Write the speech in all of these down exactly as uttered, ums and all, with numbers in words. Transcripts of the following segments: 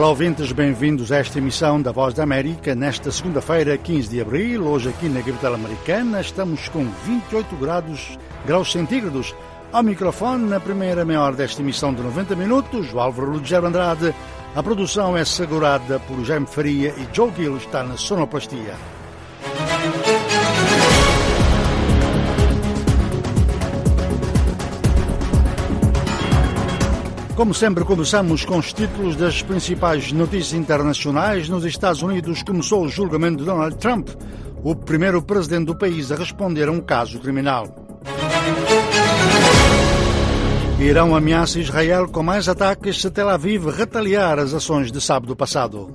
Olá ouvintes, bem-vindos a esta emissão da Voz da América nesta segunda-feira, quinze de abril. Hoje aqui na capital americana estamos com vinte e oito graus, graus centígrados. Ao microfone, na primeira meia hora desta emissão de noventa minutos, o Álvaro Lugero Andrade. A produção é segurada por Jaime Faria e Joe Gill está na sonoplastia. Como sempre, começamos com os títulos das principais notícias internacionais. Nos Estados Unidos começou o julgamento de Donald Trump, o primeiro presidente do país a responder a um caso criminal. Irão ameaça Israel com mais ataques se Tel Aviv retaliar as ações de sábado passado.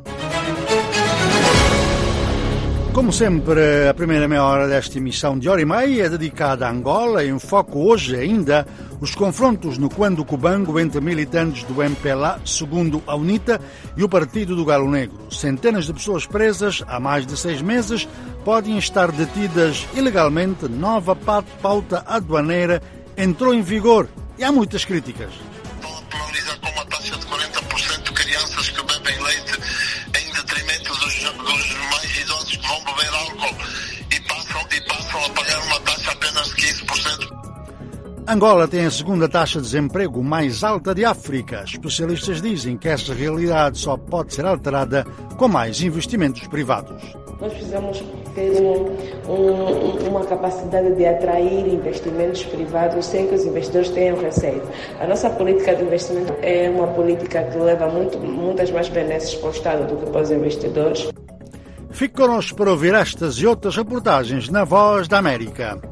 Como sempre, a primeira meia hora desta emissão de hora e meia é dedicada a Angola. Em foco hoje ainda os confrontos no Cuando Cubango entre militantes do M P L A, segundo a UNITA, e o Partido do Galo Negro. Centenas de pessoas presas há mais de seis meses podem estar detidas ilegalmente. Nova pauta aduaneira entrou em vigor e há muitas críticas. Estão a penalizar com uma taxa de quarenta por cento crianças que bebem leite em detrimento dos, dos mais idosos que vão beber álcool e passam, e passam a pagar uma taxa apenas de quinze por cento. Angola tem a segunda taxa de desemprego mais alta de África. Especialistas dizem que essa realidade só pode ser alterada com mais investimentos privados. Nós precisamos ter um, um, uma capacidade de atrair investimentos privados sem que os investidores tenham receio. A nossa política de investimento é uma política que leva muito, muitas mais benesses para o Estado do que para os investidores. Fique connosco para ouvir estas e outras reportagens na Voz da América.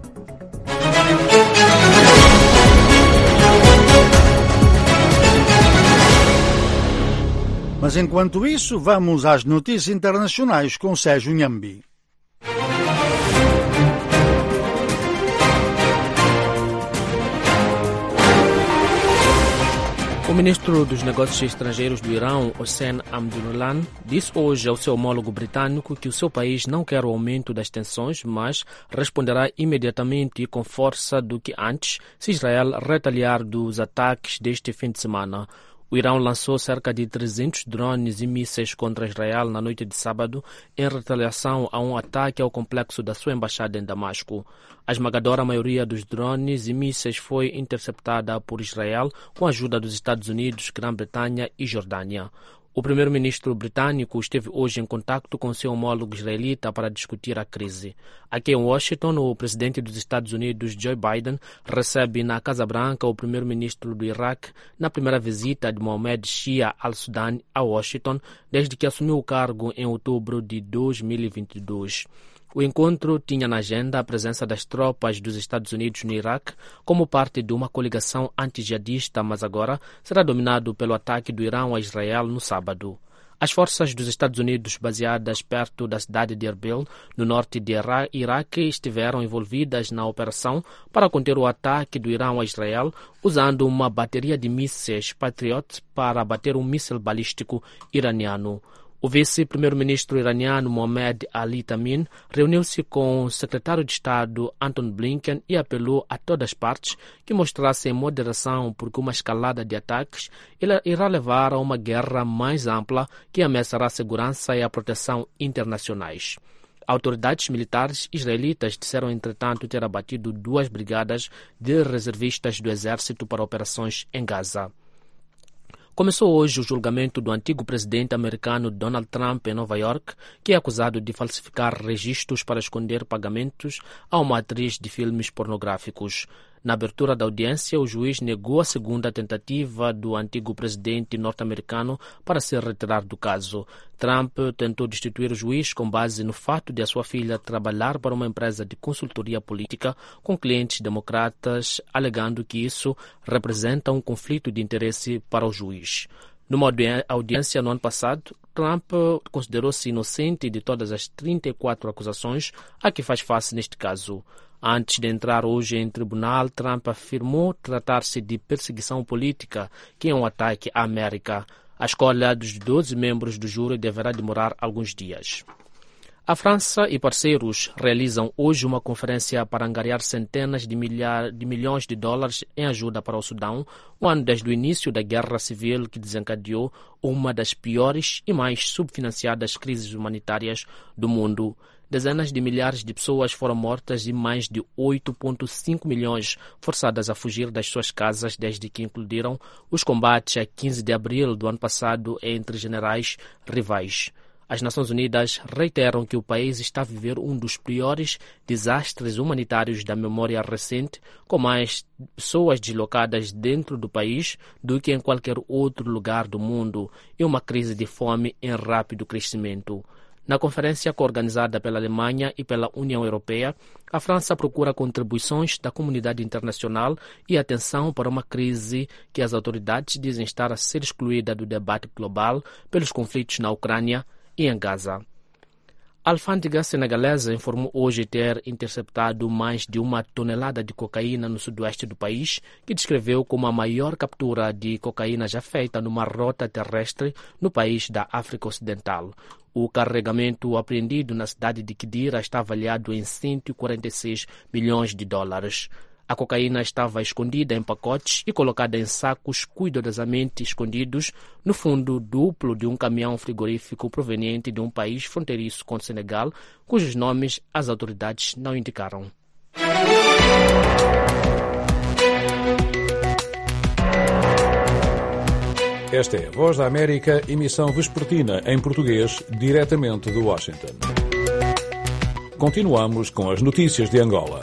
Mas enquanto isso, vamos às notícias internacionais com Sérgio Nhambi. O ministro dos Negócios Estrangeiros do Irão, Hossein Amdullan, disse hoje ao seu homólogo britânico que o seu país não quer o aumento das tensões, mas responderá imediatamente e com força do que antes se Israel retaliar dos ataques deste fim de semana. O Irão lançou cerca de trezentos drones e mísseis contra Israel na noite de sábado em retaliação a um ataque ao complexo da sua embaixada em Damasco. A esmagadora maioria dos drones e mísseis foi interceptada por Israel com a ajuda dos Estados Unidos, Grã-Bretanha e Jordânia. O primeiro-ministro britânico esteve hoje em contacto com seu homólogo israelita para discutir a crise. Aqui em Washington, o presidente dos Estados Unidos, Joe Biden, recebe na Casa Branca o primeiro-ministro do Iraque na primeira visita de Mohammed Shia al-Sudani a Washington desde que assumiu o cargo em outubro de dois mil e vinte e dois. O encontro tinha na agenda a presença das tropas dos Estados Unidos no Iraque como parte de uma coligação anti-jihadista, mas agora será dominado pelo ataque do Irão a Israel no sábado. As forças dos Estados Unidos baseadas perto da cidade de Erbil, no norte de Iraque, estiveram envolvidas na operação para conter o ataque do Irão a Israel, usando uma bateria de mísseis Patriot para abater um míssil balístico iraniano. O vice-primeiro-ministro iraniano Mohammed Ali Tamin reuniu-se com o secretário de Estado Anton Blinken e apelou a todas as partes que mostrassem moderação porque uma escalada de ataques irá levar a uma guerra mais ampla que ameaçará a segurança e a proteção internacionais. Autoridades militares israelitas disseram, entretanto, ter abatido duas brigadas de reservistas do exército para operações em Gaza. Começou hoje o julgamento do antigo presidente americano Donald Trump em Nova York, que é acusado de falsificar registros para esconder pagamentos a uma atriz de filmes pornográficos. Na abertura da audiência, o juiz negou a segunda tentativa do antigo presidente norte-americano para se retirar do caso. Trump tentou destituir o juiz com base no fato de a sua filha trabalhar para uma empresa de consultoria política com clientes democratas, alegando que isso representa um conflito de interesse para o juiz. Numa audiência no ano passado, Trump considerou-se inocente de todas as trinta e quatro acusações a que faz face neste caso. Antes de entrar hoje em tribunal, Trump afirmou tratar-se de perseguição política, que é um ataque à América. A escolha dos doze membros do júri deverá demorar alguns dias. A França e parceiros realizam hoje uma conferência para angariar centenas de, milhar, de milhões de dólares em ajuda para o Sudão, um ano desde o início da guerra civil que desencadeou uma das piores e mais subfinanciadas crises humanitárias do mundo. Dezenas de milhares de pessoas foram mortas e mais de oito vírgula cinco milhões forçadas a fugir das suas casas desde que incluíram os combates a quinze de abril do ano passado entre generais rivais. As Nações Unidas reiteram que o país está a viver um dos piores desastres humanitários da memória recente, com mais pessoas deslocadas dentro do país do que em qualquer outro lugar do mundo e uma crise de fome em rápido crescimento. Na conferência organizada pela Alemanha e pela União Europeia, a França procura contribuições da comunidade internacional e atenção para uma crise que as autoridades dizem estar a ser excluída do debate global pelos conflitos na Ucrânia e em Gaza. A alfândega senegalesa informou hoje ter interceptado mais de uma tonelada de cocaína no sudoeste do país, que descreveu como a maior captura de cocaína já feita numa rota terrestre no país da África Ocidental. O carregamento apreendido na cidade de Kidira está avaliado em cento e quarenta e seis milhões de dólares. A cocaína estava escondida em pacotes e colocada em sacos cuidadosamente escondidos no fundo duplo de um caminhão frigorífico proveniente de um país fronteiriço com o Senegal, cujos nomes as autoridades não indicaram. Esta é a Voz da América, emissão vespertina em português, diretamente de Washington. Continuamos com as notícias de Angola.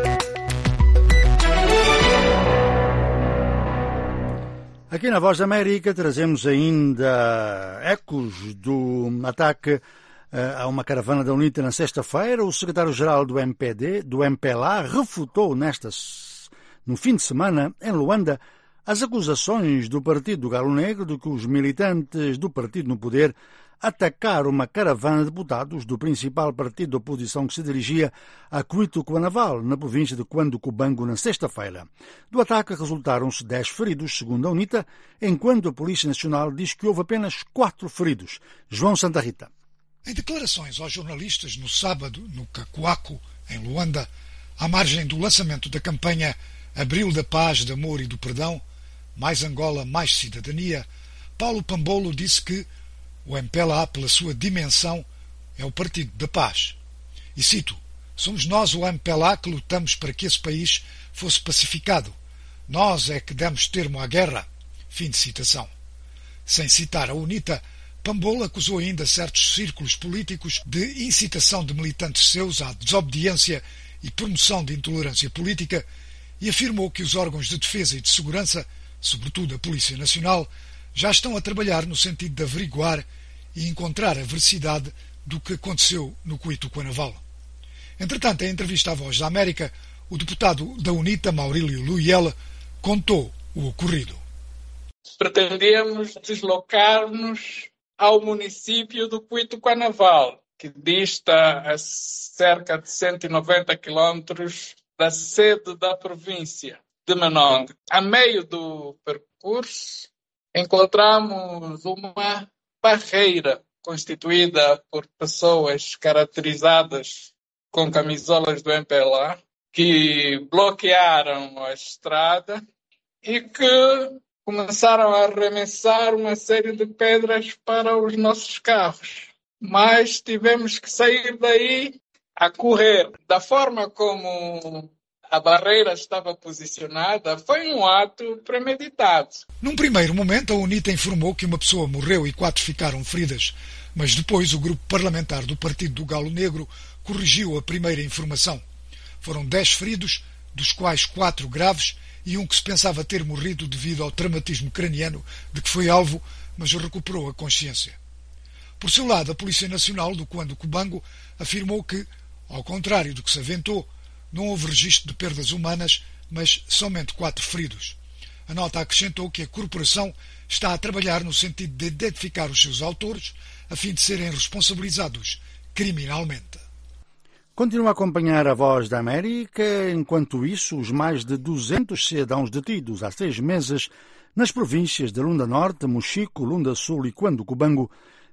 Aqui na Voz da América trazemos ainda ecos do ataque a uma caravana da UNITA na sexta-feira. O secretário-geral do M P D, do M P L A, refutou nesta, no fim de semana em Luanda as acusações do Partido Galo Negro de que os militantes do partido no poder atacaram uma caravana de deputados do principal partido da oposição que se dirigia a Cuito-Cuanaval, na província de Cuando-Cubango, na sexta-feira. Do ataque resultaram-se dez feridos, segundo a UNITA, enquanto a Polícia Nacional diz que houve apenas quatro feridos. João Santa Rita. Em declarações aos jornalistas no sábado, no Cacoaco, em Luanda, à margem do lançamento da campanha Abril da Paz, do Amor e do Perdão, Mais Angola, Mais Cidadania, Paulo Pambolo disse que o M P L A, pela sua dimensão, é o Partido da Paz. E cito, somos nós, o M P L A, que lutamos para que esse país fosse pacificado. Nós é que demos termo à guerra. Fim de citação. Sem citar a UNITA, Pambolo acusou ainda certos círculos políticos de incitação de militantes seus à desobediência e promoção de intolerância política e afirmou que os órgãos de defesa e de segurança, sobretudo a Polícia Nacional, já estão a trabalhar no sentido de averiguar e encontrar a veracidade do que aconteceu no Cuito-Cuanaval. Entretanto, em entrevista à Voz da América, o deputado da UNITA, Maurílio Luyela, contou o ocorrido. Pretendíamos deslocar-nos ao município do Cuito-Cuanaval, que dista a cerca de cento e noventa quilômetros da sede da província de Menong. A meio do percurso, encontramos uma barreira constituída por pessoas caracterizadas com camisolas do M P L A que bloquearam a estrada e que começaram a arremessar uma série de pedras para os nossos carros. Mas tivemos que sair daí a correr. Da forma como a barreira estava posicionada, foi um ato premeditado. Num primeiro momento, a UNITA informou que uma pessoa morreu e quatro ficaram feridas, mas depois o grupo parlamentar do Partido do Galo Negro corrigiu a primeira informação. Foram dez feridos, dos quais quatro graves e um que se pensava ter morrido devido ao traumatismo craniano de que foi alvo, mas recuperou a consciência. Por seu lado, a Polícia Nacional do Cuando-Cubango afirmou que, ao contrário do que se aventou, não houve registro de perdas humanas, mas somente quatro feridos. A nota acrescentou que a corporação está a trabalhar no sentido de identificar os seus autores, a fim de serem responsabilizados criminalmente. Continua a acompanhar a Voz da América. Enquanto isso, os mais de duzentos cidadãos detidos há seis meses nas províncias de Lunda Norte, Mochico, Lunda Sul e Cuando-Cubango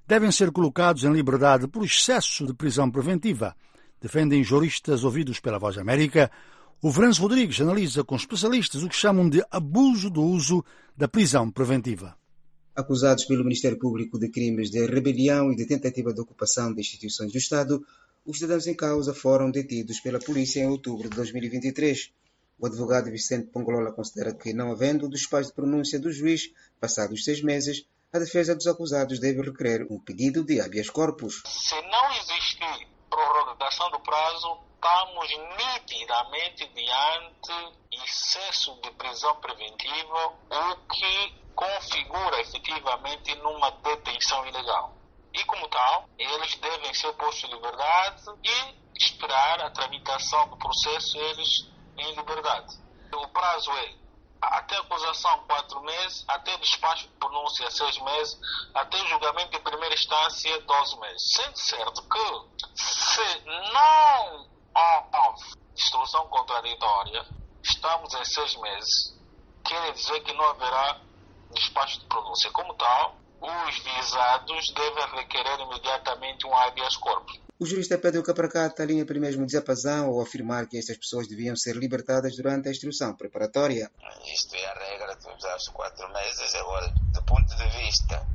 devem ser colocados em liberdade por excesso de prisão preventiva. Defendem juristas ouvidos pela Voz da América. O Venâncio Rodrigues analisa com especialistas o que chamam de abuso do uso da prisão preventiva. Acusados pelo Ministério Público de crimes de rebelião e de tentativa de ocupação de instituições do Estado, os cidadãos em causa foram detidos pela polícia em outubro de dois mil e vinte e três. O advogado Vicente Pongolola considera que, não havendo despacho de pronúncia do juiz, passados seis meses, a defesa dos acusados deve requerer um pedido de habeas corpus. Se não existir prorrogação do prazo, estamos nitidamente diante excesso de prisão preventiva, o que configura efetivamente numa detenção ilegal. E, como tal, eles devem ser postos em liberdade e esperar a tramitação do processo eles em liberdade. O prazo é até acusação quatro meses, até despacho de pronúncia seis meses, até julgamento em primeira instância doze meses. Sendo certo que, se não houve instrução contraditória, estamos em seis meses, quer dizer que não haverá despacho de pronúncia. Como tal, os visados devem requerer imediatamente um habeas corpus. O jurista Pedro Capracata alinha pelo mesmo diapasão ao afirmar que estas pessoas deviam ser libertadas durante a instrução preparatória. Isto é a regra de usar os quatro meses. Agora, do ponto de vista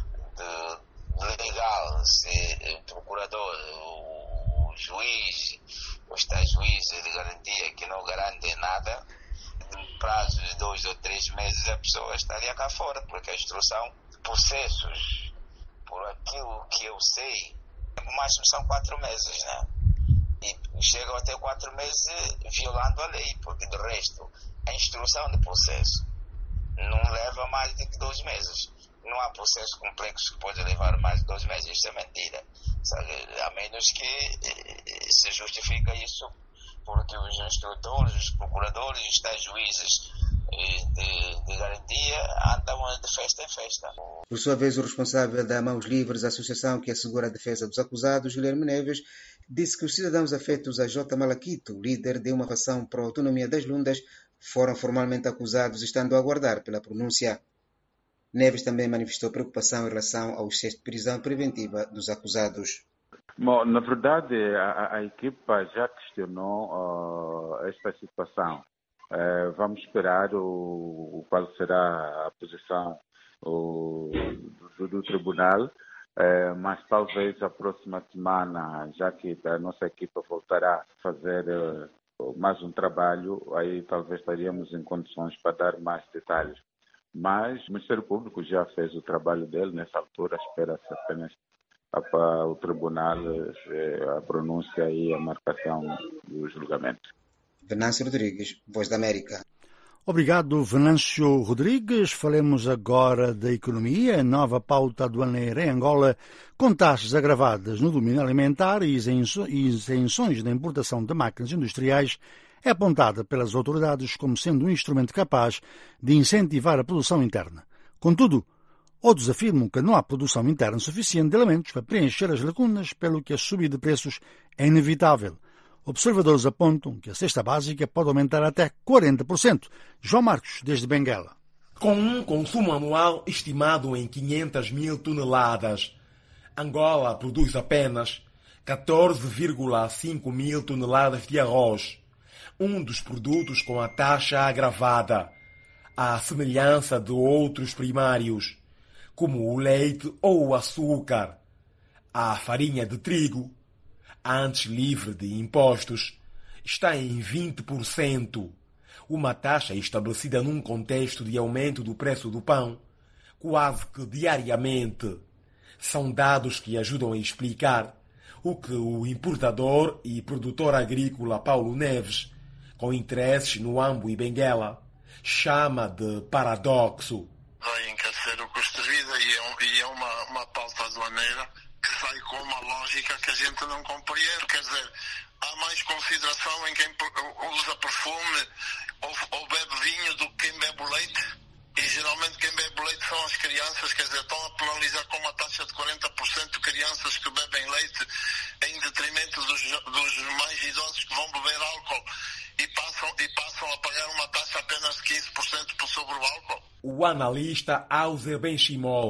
de legal, se o procurador, o juiz, os tais juízes de garantia que não garantem nada, de prazo de dois ou três meses a pessoa estaria cá fora, porque a instrução de processos, por aquilo que eu sei, o máximo são quatro meses, né? E chegam até quatro meses violando a lei, porque do resto, a instrução do processo não leva mais de dois meses. Não há processo complexo que pode levar mais de dois meses, isso é mentira. Sabe? A menos que se justifica isso porque os instrutores, os procuradores, os tais juízes de, de garantia andam de festa em festa. Por sua vez, o responsável da Mãos Livres, a associação que assegura a defesa dos acusados, Guilherme Neves, disse que os cidadãos afetos a J. Malaquito, líder de uma fação pró-autonomia das Lundas, foram formalmente acusados, estando a aguardar pela pronúncia. Neves também manifestou preocupação em relação ao excesso de prisão preventiva dos acusados. Bom, na verdade, a, a equipa já questionou uh, esta situação. Uh, vamos esperar o, qual será a posição o, do, do tribunal, uh, mas talvez a próxima semana, já que a nossa equipa voltará a fazer uh, mais um trabalho, aí talvez estaríamos em condições para dar mais detalhes. Mas o Ministério Público já fez o trabalho dele, nessa altura espera-se apenas para o tribunal a pronúncia e a marcação do julgamento. Venâncio Rodrigues, Voz da América. Obrigado, Venâncio Rodrigues. Falemos agora da economia. A nova pauta aduaneira em Angola, com taxas agravadas no domínio alimentar e isenções da importação de máquinas industriais, é apontada pelas autoridades como sendo um instrumento capaz de incentivar a produção interna. Contudo, outros afirmam que não há produção interna suficiente de elementos para preencher as lacunas, pelo que a subida de preços é inevitável. Observadores apontam que a cesta básica pode aumentar até quarenta por cento. João Marcos, desde Benguela. Com um consumo anual estimado em quinhentas mil toneladas, Angola produz apenas catorze vírgula cinco mil toneladas de arroz, um dos produtos com a taxa agravada, à semelhança de outros primários, como o leite ou o açúcar. A farinha de trigo, antes livre de impostos, está em vinte por cento, uma taxa estabelecida num contexto de aumento do preço do pão, quase que diariamente. São dados que ajudam a explicar o que o importador e produtor agrícola Paulo Neves, com interesses no Ambo e Benguela, chama de paradoxo. Vai encarecer o custo de vida e é, um, e é uma, uma pauta aduaneira que sai com uma lógica que a gente não compreende. Quer dizer, há mais consideração em quem usa perfume ou, ou bebe vinho do que quem bebe leite. E geralmente quem bebe leite são as crianças, quer dizer, estão a penalizar com uma taxa de quarenta por cento crianças que bebem leite em detrimento dos, dos mais idosos que vão beber álcool e passam, e passam a pagar uma taxa apenas de quinze por cento por sobre o álcool. O analista Auser Benchimol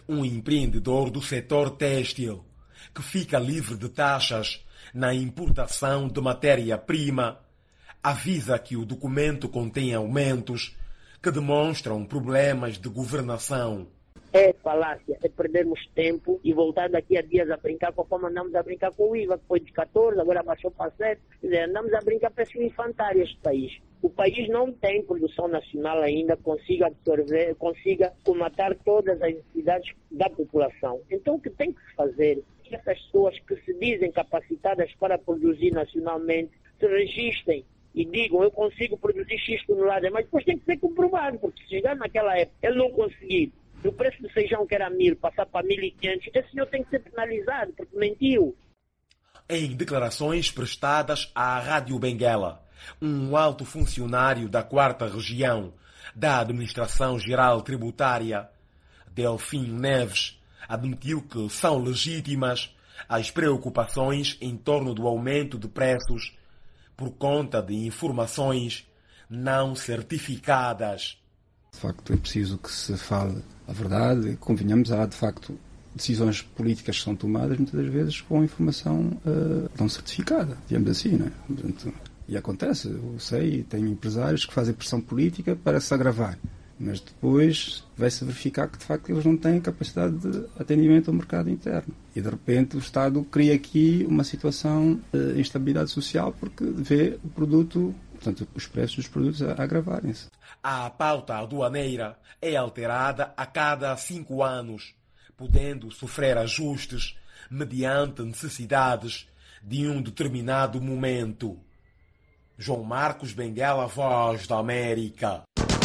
um empreendedor do setor têxtil, que fica livre de taxas na importação de matéria-prima, avisa que o documento contém aumentos que demonstram problemas de governação. É falácia, é perdermos tempo e voltar daqui a dias a brincar conforme andamos a brincar com o I V A, que foi de catorze, agora baixou para sete. Quer dizer, andamos a brincar para esse infantário este país. O país não tem produção nacional ainda, consiga absorver, consiga comatar todas as necessidades da população. Então o que tem que se fazer é que essas pessoas que se dizem capacitadas para produzir nacionalmente se registrem e digam, eu consigo produzir X toneladas, mas depois tem que ser comprovado, porque se chegar naquela época ele não conseguir, o preço do feijão que era mil, passar para mil e quinhentos, esse senhor tem que ser penalizado, porque mentiu. Em declarações prestadas à Rádio Benguela, um alto funcionário da quarta região da Administração Geral Tributária, Delfim Neves, admitiu que são legítimas as preocupações em torno do aumento de preços por conta de informações não certificadas. De facto, é preciso que se fale a verdade. Convenhamos, há de facto decisões políticas que são tomadas muitas das vezes com informação uh, não certificada, digamos assim, não é? Portanto, e acontece, eu sei, tenho empresários que fazem pressão política para se agravar, mas depois vai-se verificar que de facto eles não têm capacidade de atendimento ao mercado interno. E de repente o Estado cria aqui uma situação de instabilidade social porque vê o produto, portanto, os preços dos produtos a agravarem-se. A pauta aduaneira é alterada a cada cinco anos, podendo sofrer ajustes mediante necessidades de um determinado momento. João Marcos Benguela, Voz da América.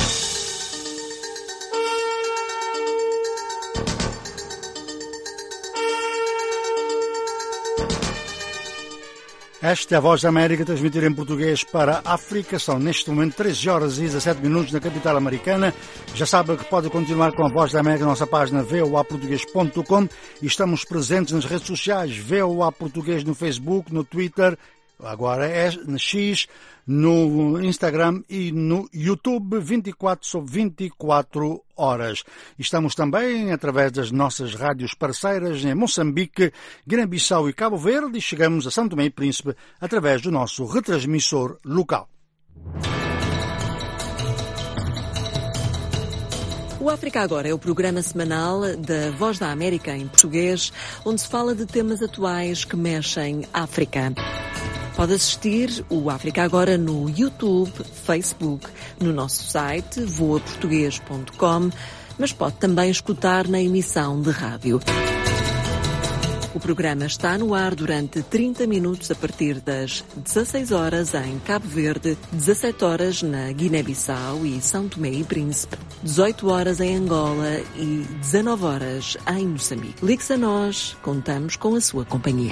Esta é a Voz da América, transmitir em português para a África. São neste momento treze horas e dezassete minutos na capital americana. Já sabe que pode continuar com a Voz da América na nossa página v o a português ponto com e estamos presentes nas redes sociais V O A Português no Facebook, no Twitter, agora é na X, no Instagram e no YouTube, vinte e quatro sobre vinte e quatro horas. Estamos também através das nossas rádios parceiras em Moçambique, Guiné-Bissau e Cabo Verde e chegamos a São Tomé e Príncipe através do nosso retransmissor local. O África Agora é o programa semanal da Voz da América em português, onde se fala de temas atuais que mexem África. Pode assistir o África Agora no YouTube, Facebook, no nosso site voa português ponto com, mas pode também escutar na emissão de rádio. O programa está no ar durante trinta minutos a partir das dezasseis horas em Cabo Verde, dezassete horas na Guiné-Bissau e São Tomé e Príncipe, dezoito horas em Angola e dezanove horas em Moçambique. Ligue-se a nós, contamos com a sua companhia.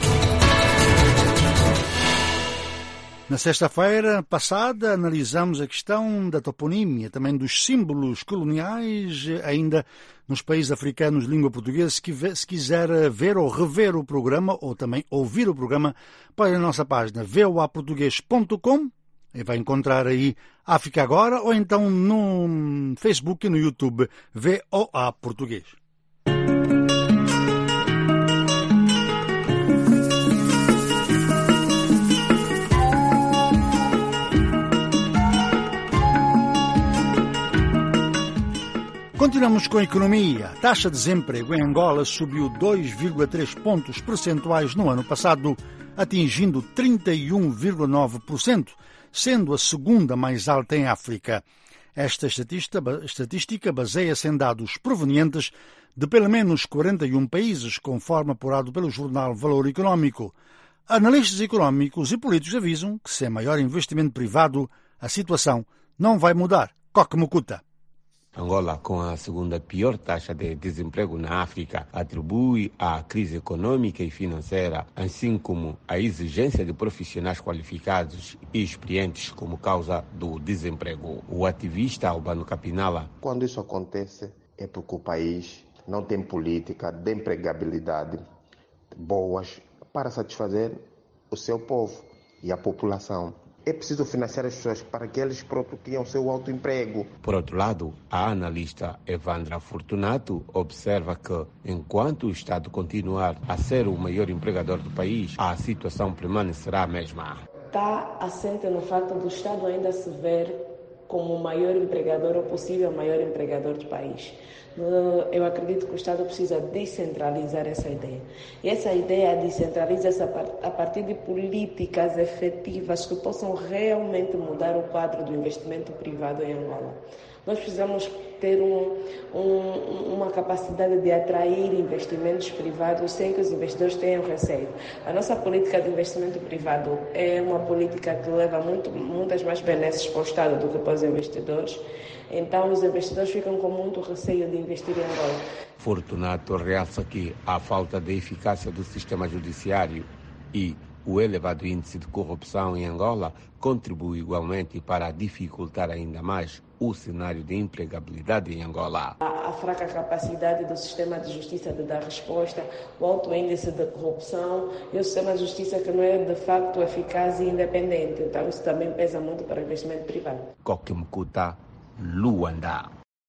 Na sexta-feira passada analisamos a questão da toponímia, também dos símbolos coloniais, ainda nos países africanos de língua portuguesa. Se quiser ver ou rever o programa, ou também ouvir o programa, pode ir na nossa página v o a português ponto com e vai encontrar aí África Agora, ou então no Facebook e no YouTube V O A Português. Continuamos com a economia. A taxa de desemprego em Angola subiu dois vírgula três pontos percentuais no ano passado, atingindo trinta e um vírgula nove por cento, sendo a segunda mais alta em África. Esta estatística baseia-se em dados provenientes de pelo menos quarenta e um países, conforme apurado pelo jornal Valor Económico. Analistas económicos e políticos avisam que, sem maior investimento privado, a situação não vai mudar. Coque Mucuta. Angola, com a segunda pior taxa de desemprego na África, atribui à crise econômica e financeira, assim como a exigência de profissionais qualificados e experientes como causa do desemprego. O ativista Albano Capinala. Quando isso acontece, é porque o país não tem política de empregabilidade boas para satisfazer o seu povo e a população. É preciso financiar as pessoas para que eles próprios tenham o seu autoemprego. Por outro lado, a analista Evandra Fortunato observa que, enquanto o Estado continuar a ser o maior empregador do país, a situação permanecerá a mesma. Está assente no facto do Estado ainda se ver como o maior empregador ou possível maior empregador do país. Eu acredito que o Estado precisa descentralizar essa ideia. E essa ideia descentraliza-se a partir de políticas efetivas que possam realmente mudar o quadro do investimento privado em Angola. Nós precisamos ter um, um, uma capacidade de atrair investimentos privados sem que os investidores tenham receio. A nossa política de investimento privado é uma política que leva muito, muitas mais benesses para o Estado do que para os investidores. Então, os investidores ficam com muito receio de investir em Angola. Fortunato realça que a falta de eficácia do sistema judiciário e o elevado índice de corrupção em Angola contribui igualmente para dificultar ainda mais o cenário de empregabilidade em Angola. A, a fraca capacidade do sistema de justiça de dar resposta, o alto índice de corrupção e o sistema de justiça que não é de facto eficaz e independente. Então, isso também pesa muito para o investimento privado. Kokimkuta, Luanda.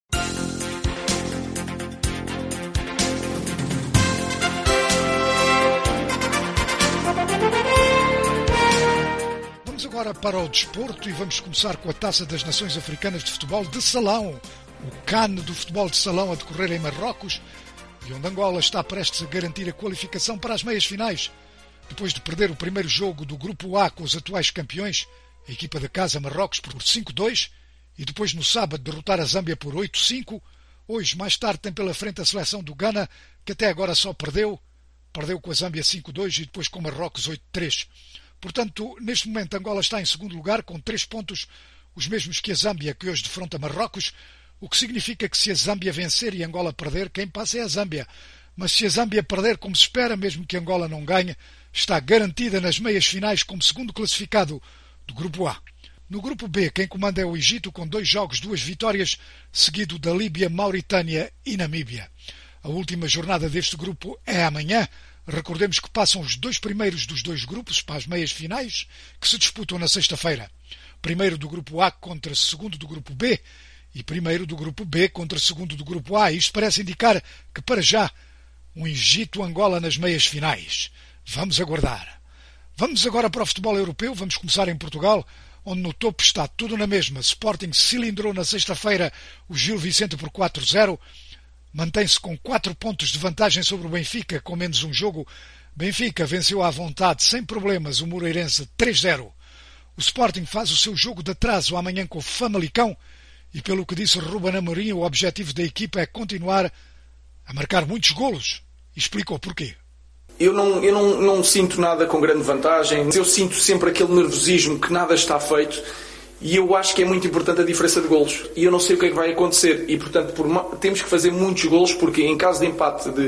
Vamos agora para o desporto e vamos começar com a Taça das Nações Africanas de Futebol de Salão. O CAN do futebol de salão a decorrer em Marrocos e onde Angola está prestes a garantir a qualificação para as meias finais. Depois de perder o primeiro jogo do Grupo A com os atuais campeões, a equipa da casa Marrocos por cinco a dois, e depois no sábado derrotar a Zâmbia por oito a cinco, hoje mais tarde tem pela frente a seleção do Ghana, que até agora só perdeu, perdeu com a Zâmbia cinco a dois e depois com Marrocos oito a três. Portanto, neste momento Angola está em segundo lugar com três pontos, os mesmos que a Zâmbia, que hoje defronta Marrocos, o que significa que se a Zâmbia vencer e Angola perder, quem passa é a Zâmbia. Mas se a Zâmbia perder, como se espera, mesmo que Angola não ganhe, está garantida nas meias finais como segundo classificado do Grupo A. No Grupo B, quem comanda é o Egito, com dois jogos, duas vitórias, seguido da Líbia, Mauritânia e Namíbia. A última jornada deste grupo é amanhã. Recordemos que passam os dois primeiros dos dois grupos para as meias finais, que se disputam na sexta-feira. Primeiro do Grupo A contra segundo do Grupo B e primeiro do Grupo B contra segundo do Grupo A. Isto parece indicar que, para já, um Egito-Angola nas meias finais. Vamos aguardar. Vamos agora para o futebol europeu. Vamos começar em Portugal, onde no topo está tudo na mesma. Sporting cilindrou na sexta-feira o Gil Vicente por quatro a zero. Mantém-se com quatro pontos de vantagem sobre o Benfica, com menos um jogo. Benfica venceu à vontade, sem problemas, o Moreirense três a zero. O Sporting faz o seu jogo de atraso amanhã com o Famalicão e, pelo que disse Ruben Amorim, o objetivo da equipa é continuar a marcar muitos golos. E explicou porquê. Eu não, eu não, não sinto nada com grande vantagem. Eu sinto sempre aquele nervosismo que nada está feito. E eu acho que é muito importante a diferença de golos. E eu não sei o que é que vai acontecer. E, portanto, por, temos que fazer muitos golos, porque em caso de empate de,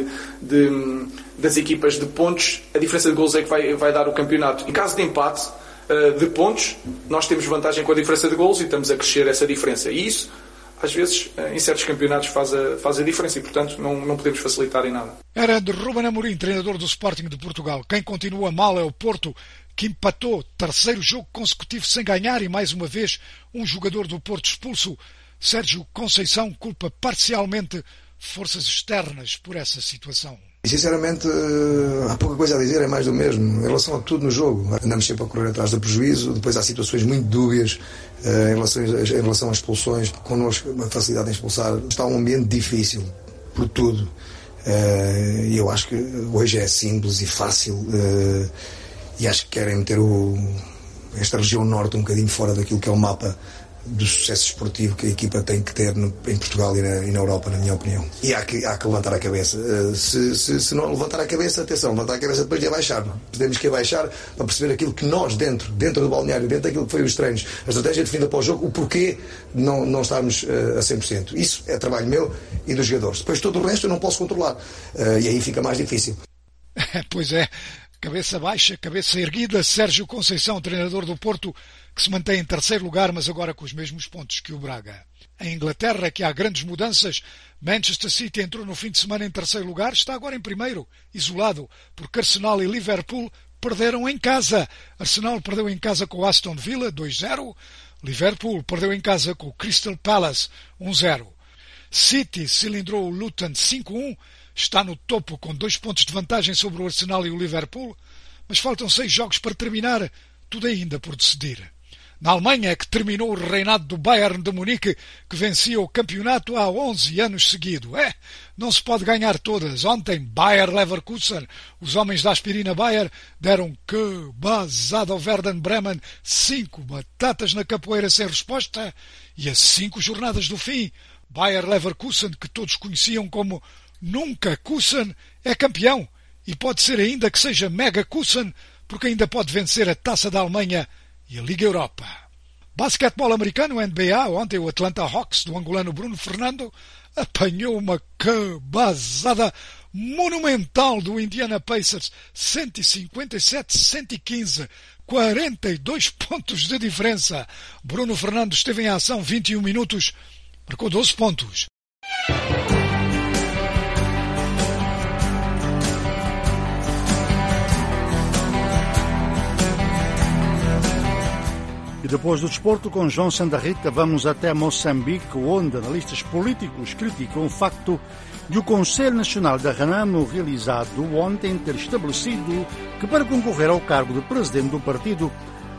de, das equipas de pontos, a diferença de golos é que vai, vai dar o campeonato. Em caso de empate uh, de pontos, nós temos vantagem com a diferença de golos e estamos a crescer essa diferença. E isso, às vezes, uh, em certos campeonatos faz a, faz a diferença. E, portanto, não, não podemos facilitar em nada. Era de Ruben Amorim, treinador do Sporting de Portugal. Quem continua mal é o Porto, que empatou terceiro jogo consecutivo sem ganhar e, mais uma vez, um jogador do Porto expulso. Sérgio Conceição culpa parcialmente forças externas por essa situação. Sinceramente, há pouca coisa a dizer, é mais do mesmo. Em relação a tudo no jogo, andamos sempre a correr atrás do prejuízo, depois há situações muito dúbias em relação, em relação às expulsões, connosco uma facilidade em expulsar. Está um ambiente difícil, por tudo. E eu acho que hoje é simples e fácil. E acho que querem meter o, esta região norte um bocadinho fora daquilo que é o mapa do sucesso esportivo que a equipa tem que ter no, em Portugal e na, e na Europa, na minha opinião. E há que, há que levantar a cabeça. Uh, se, se, se não levantar a cabeça, atenção, levantar a cabeça depois de abaixar. Temos que abaixar para perceber aquilo que nós, dentro, dentro do balneário, dentro daquilo que foi os treinos, a estratégia definida para o jogo, o porquê não, não estarmos uh, a cem por cento. Isso é trabalho meu e dos jogadores. Depois todo o resto eu não posso controlar. Uh, e aí fica mais difícil. Pois é. Cabeça baixa, cabeça erguida, Sérgio Conceição, treinador do Porto, que se mantém em terceiro lugar, mas agora com os mesmos pontos que o Braga. Em Inglaterra, que há grandes mudanças, Manchester City entrou no fim de semana em terceiro lugar, está agora em primeiro, isolado, porque Arsenal e Liverpool perderam em casa. Arsenal perdeu em casa com o Aston Villa dois a zero. Liverpool perdeu em casa com o Crystal Palace um a zero. City cilindrou o Luton cinco a um. Está no topo com dois pontos de vantagem sobre o Arsenal e o Liverpool. Mas faltam seis jogos para terminar. Tudo ainda por decidir. Na Alemanha é que terminou o reinado do Bayern de Munique, que vencia o campeonato há onze anos seguidos. É, não se pode ganhar todas. Ontem, Bayer Leverkusen, os homens da aspirina Bayer, deram que basada ao Werder Bremen, cinco batatas na capoeira sem resposta, e a cinco jornadas do fim, Bayer Leverkusen, que todos conheciam como Nunca Kusen, é campeão, e pode ser ainda que seja Mega Kusen, porque ainda pode vencer a Taça da Alemanha e a Liga Europa. Basquetebol americano, N B A, ontem o Atlanta Hawks, do angolano Bruno Fernando, apanhou uma cabazada monumental do Indiana Pacers, cento e cinquenta e sete a cento e quinze, quarenta e dois pontos de diferença. Bruno Fernando esteve em ação vinte e um minutos, marcou doze pontos. E depois do desporto, com João Sandarrita, vamos até Moçambique, onde analistas políticos criticam o facto de o Conselho Nacional da Renamo, realizado ontem, ter estabelecido que para concorrer ao cargo de presidente do partido,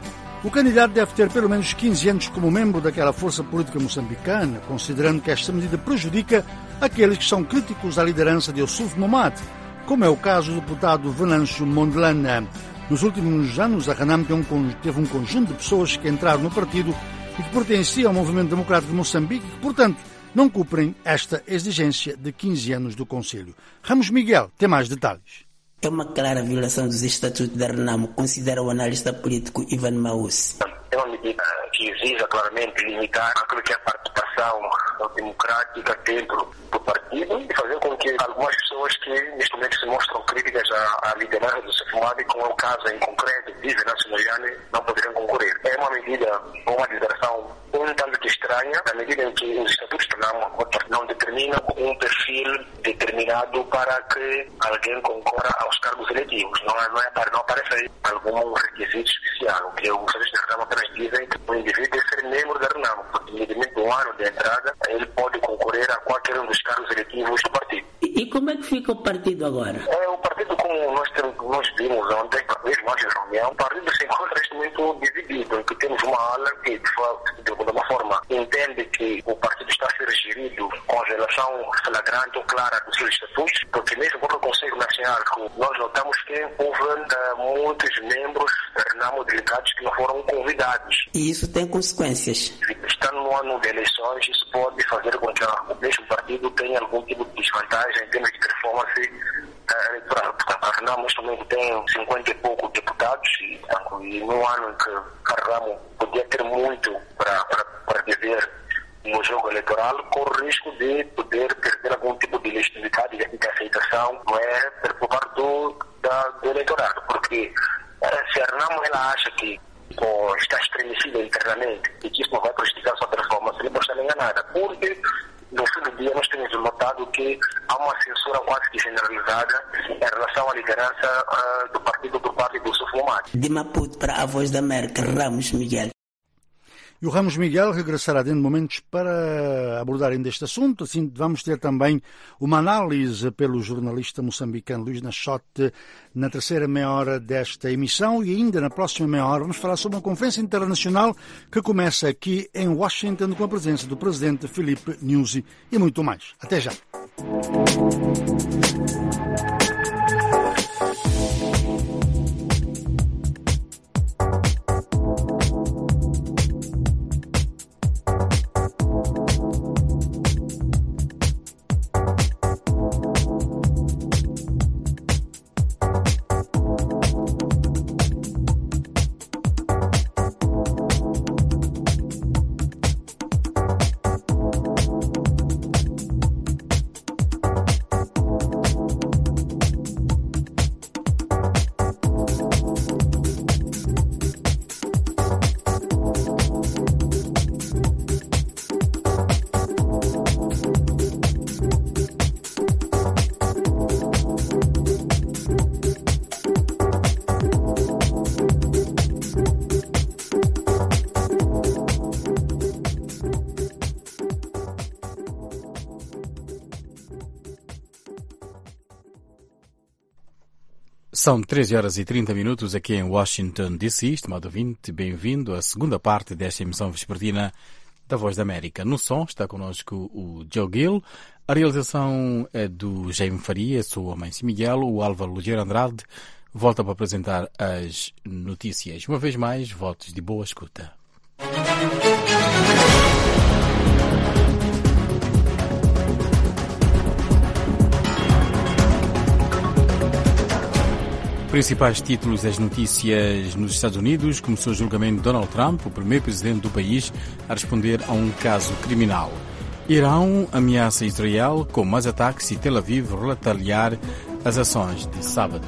o candidato deve ter pelo menos quinze anos como membro daquela força política moçambicana, considerando que esta medida prejudica aqueles que são críticos à liderança de Ossuf Momad, como é o caso do deputado Venâncio Mondelana. Nos últimos anos, a Renamo teve um conjunto de pessoas que entraram no partido e que pertenciam ao Movimento Democrático de Moçambique e que, portanto, não cumprem esta exigência de quinze anos do Conselho. Ramos Miguel tem mais detalhes. É uma clara violação dos estatutos da Renamo, considera o analista político Ivan Maus. É uma medida que visa claramente limitar aquilo que é a participação democrática dentro do partido e fazer com que algumas pessoas que neste momento se mostram críticas à, à liderança do Sefumadi, como é o caso em concreto de Venâncio Moyane, não poderão concorrer. É uma medida, uma legislação um tanto que estranha, na medida em que os estatutos não, não determinam um perfil determinado para que alguém concorra aos cargos eletivos. Não, não, é, não aparece aí algum requisito especial, que os estatutos da Renamo apenas dizem que o indivíduo deve ser membro da Renamo, porque independentemente do ano de entrada, ele pode concorrer a qualquer um dos cargos eletivos do partido. E, e como é que fica o partido agora? É, o partido, como nós, temos, nós vimos ontem, mesmo antes da reunião, o partido se encontra neste momento dividido, em que temos uma ala que, de alguma forma, entende que o partido está a ser gerido com relação flagrante ou clara dos seus estatutos, porque mesmo para o Conselho Nacional, nós notamos que houve uh, muitos membros da Renamo delegados que não foram convidados. E isso tem consequências? Estando no ano de eleições, isso pode fazer com que o mesmo partido tenha algum tipo de desvantagem em termos de performance eleitoral. Portanto, a Renamo neste momento tem cinquenta e poucos deputados e, portanto, e no ano em que a Renamo podia ter muito para, para, para dizer no jogo eleitoral, corre o risco de poder perder algum tipo de legitimidade e de aceitação, não é, por parte do, da, do eleitorado. Porque se a Renamo ela acha que ou está estremecida internamente e que isso não vai prejudicar a sua performance, ele pode estar enganada. Porque no fim do dia nós temos notado que há uma censura quase que generalizada em relação à liderança uh, do partido por parte do Ossuf Momad. De Maputo para a Voz da América, Ramos Miguel. E o Ramos Miguel regressará dentro de momentos para abordar ainda este assunto. Assim, vamos ter também uma análise pelo jornalista moçambicano Luís Nachote na terceira meia hora desta emissão e ainda na próxima meia hora vamos falar sobre uma conferência internacional que começa aqui em Washington com a presença do presidente Filipe Nyusi e muito mais. Até já. São treze horas e trinta minutos aqui em Washington, D C. Estimado ouvinte, bem-vindo à segunda parte desta emissão vespertina da Voz da América. No som está connosco o Joe Gill, a realização é do Jaime Faria, sou a Mãe Miguel, o Álvaro Ligeiro Andrade volta para apresentar as notícias. Uma vez mais, votos de boa escuta. Principais títulos das notícias nos Estados Unidos. Começou o julgamento de Donald Trump, o primeiro presidente do país a responder a um caso criminal. Irão ameaça Israel com mais ataques e Tel Aviv retaliar as ações de sábado.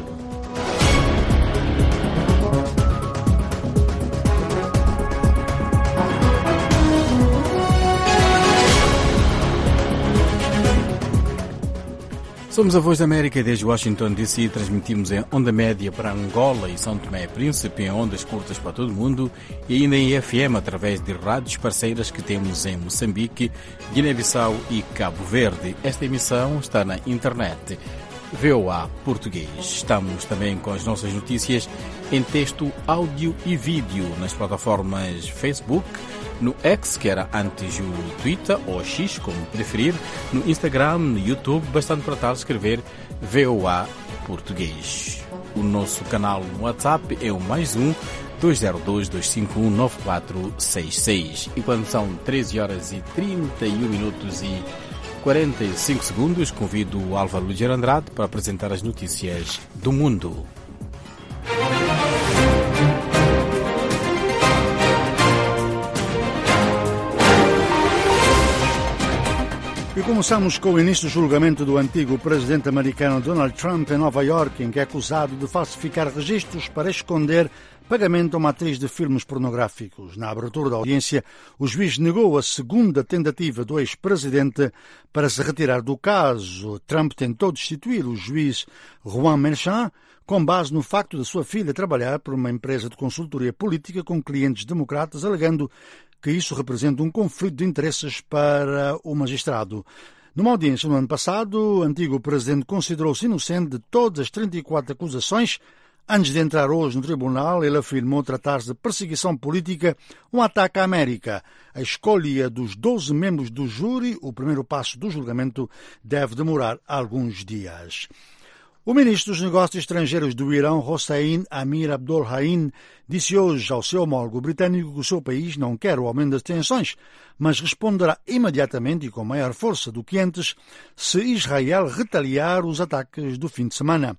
Somos a Voz da América desde Washington, D C. Transmitimos em onda média para Angola e São Tomé e Príncipe, em ondas curtas para todo o mundo e ainda em F M através de rádios parceiras que temos em Moçambique, Guiné-Bissau e Cabo Verde. Esta emissão está na internet. V O A Português. Estamos também com as nossas notícias em texto, áudio e vídeo nas plataformas Facebook, no X, que era antes o Twitter, ou X, como preferir, no Instagram, no YouTube, bastante para tal escrever V O A Português. O nosso canal no WhatsApp é o mais um dois zero dois, dois cinco um, nove quatro seis seis. E quando são treze horas e trinta e um minutos e quarenta e cinco segundos, convido o Álvaro Ligeiro Andrade para apresentar as notícias do mundo. E começamos com o início do julgamento do antigo presidente americano Donald Trump em Nova York, em que é acusado de falsificar registros para esconder pagamento a uma atriz de filmes pornográficos. Na abertura da audiência, o juiz negou a segunda tentativa do ex-presidente para se retirar do caso. Trump tentou destituir o juiz Juan Merchan com base no facto de sua filha trabalhar por uma empresa de consultoria política com clientes democratas, alegando que isso representa um conflito de interesses para o magistrado. Numa audiência no ano passado, o antigo presidente considerou-se inocente de todas as trinta e quatro acusações. Antes de entrar hoje no tribunal, ele afirmou tratar-se de perseguição política, um ataque à América. A escolha dos doze membros do júri, o primeiro passo do julgamento, deve demorar alguns dias. O ministro dos Negócios Estrangeiros do Irão, Hossein Amir Abdollahian, disse hoje ao seu homólogo britânico que o seu país não quer o aumento das tensões, mas responderá imediatamente e com maior força do que antes se Israel retaliar os ataques do fim de semana.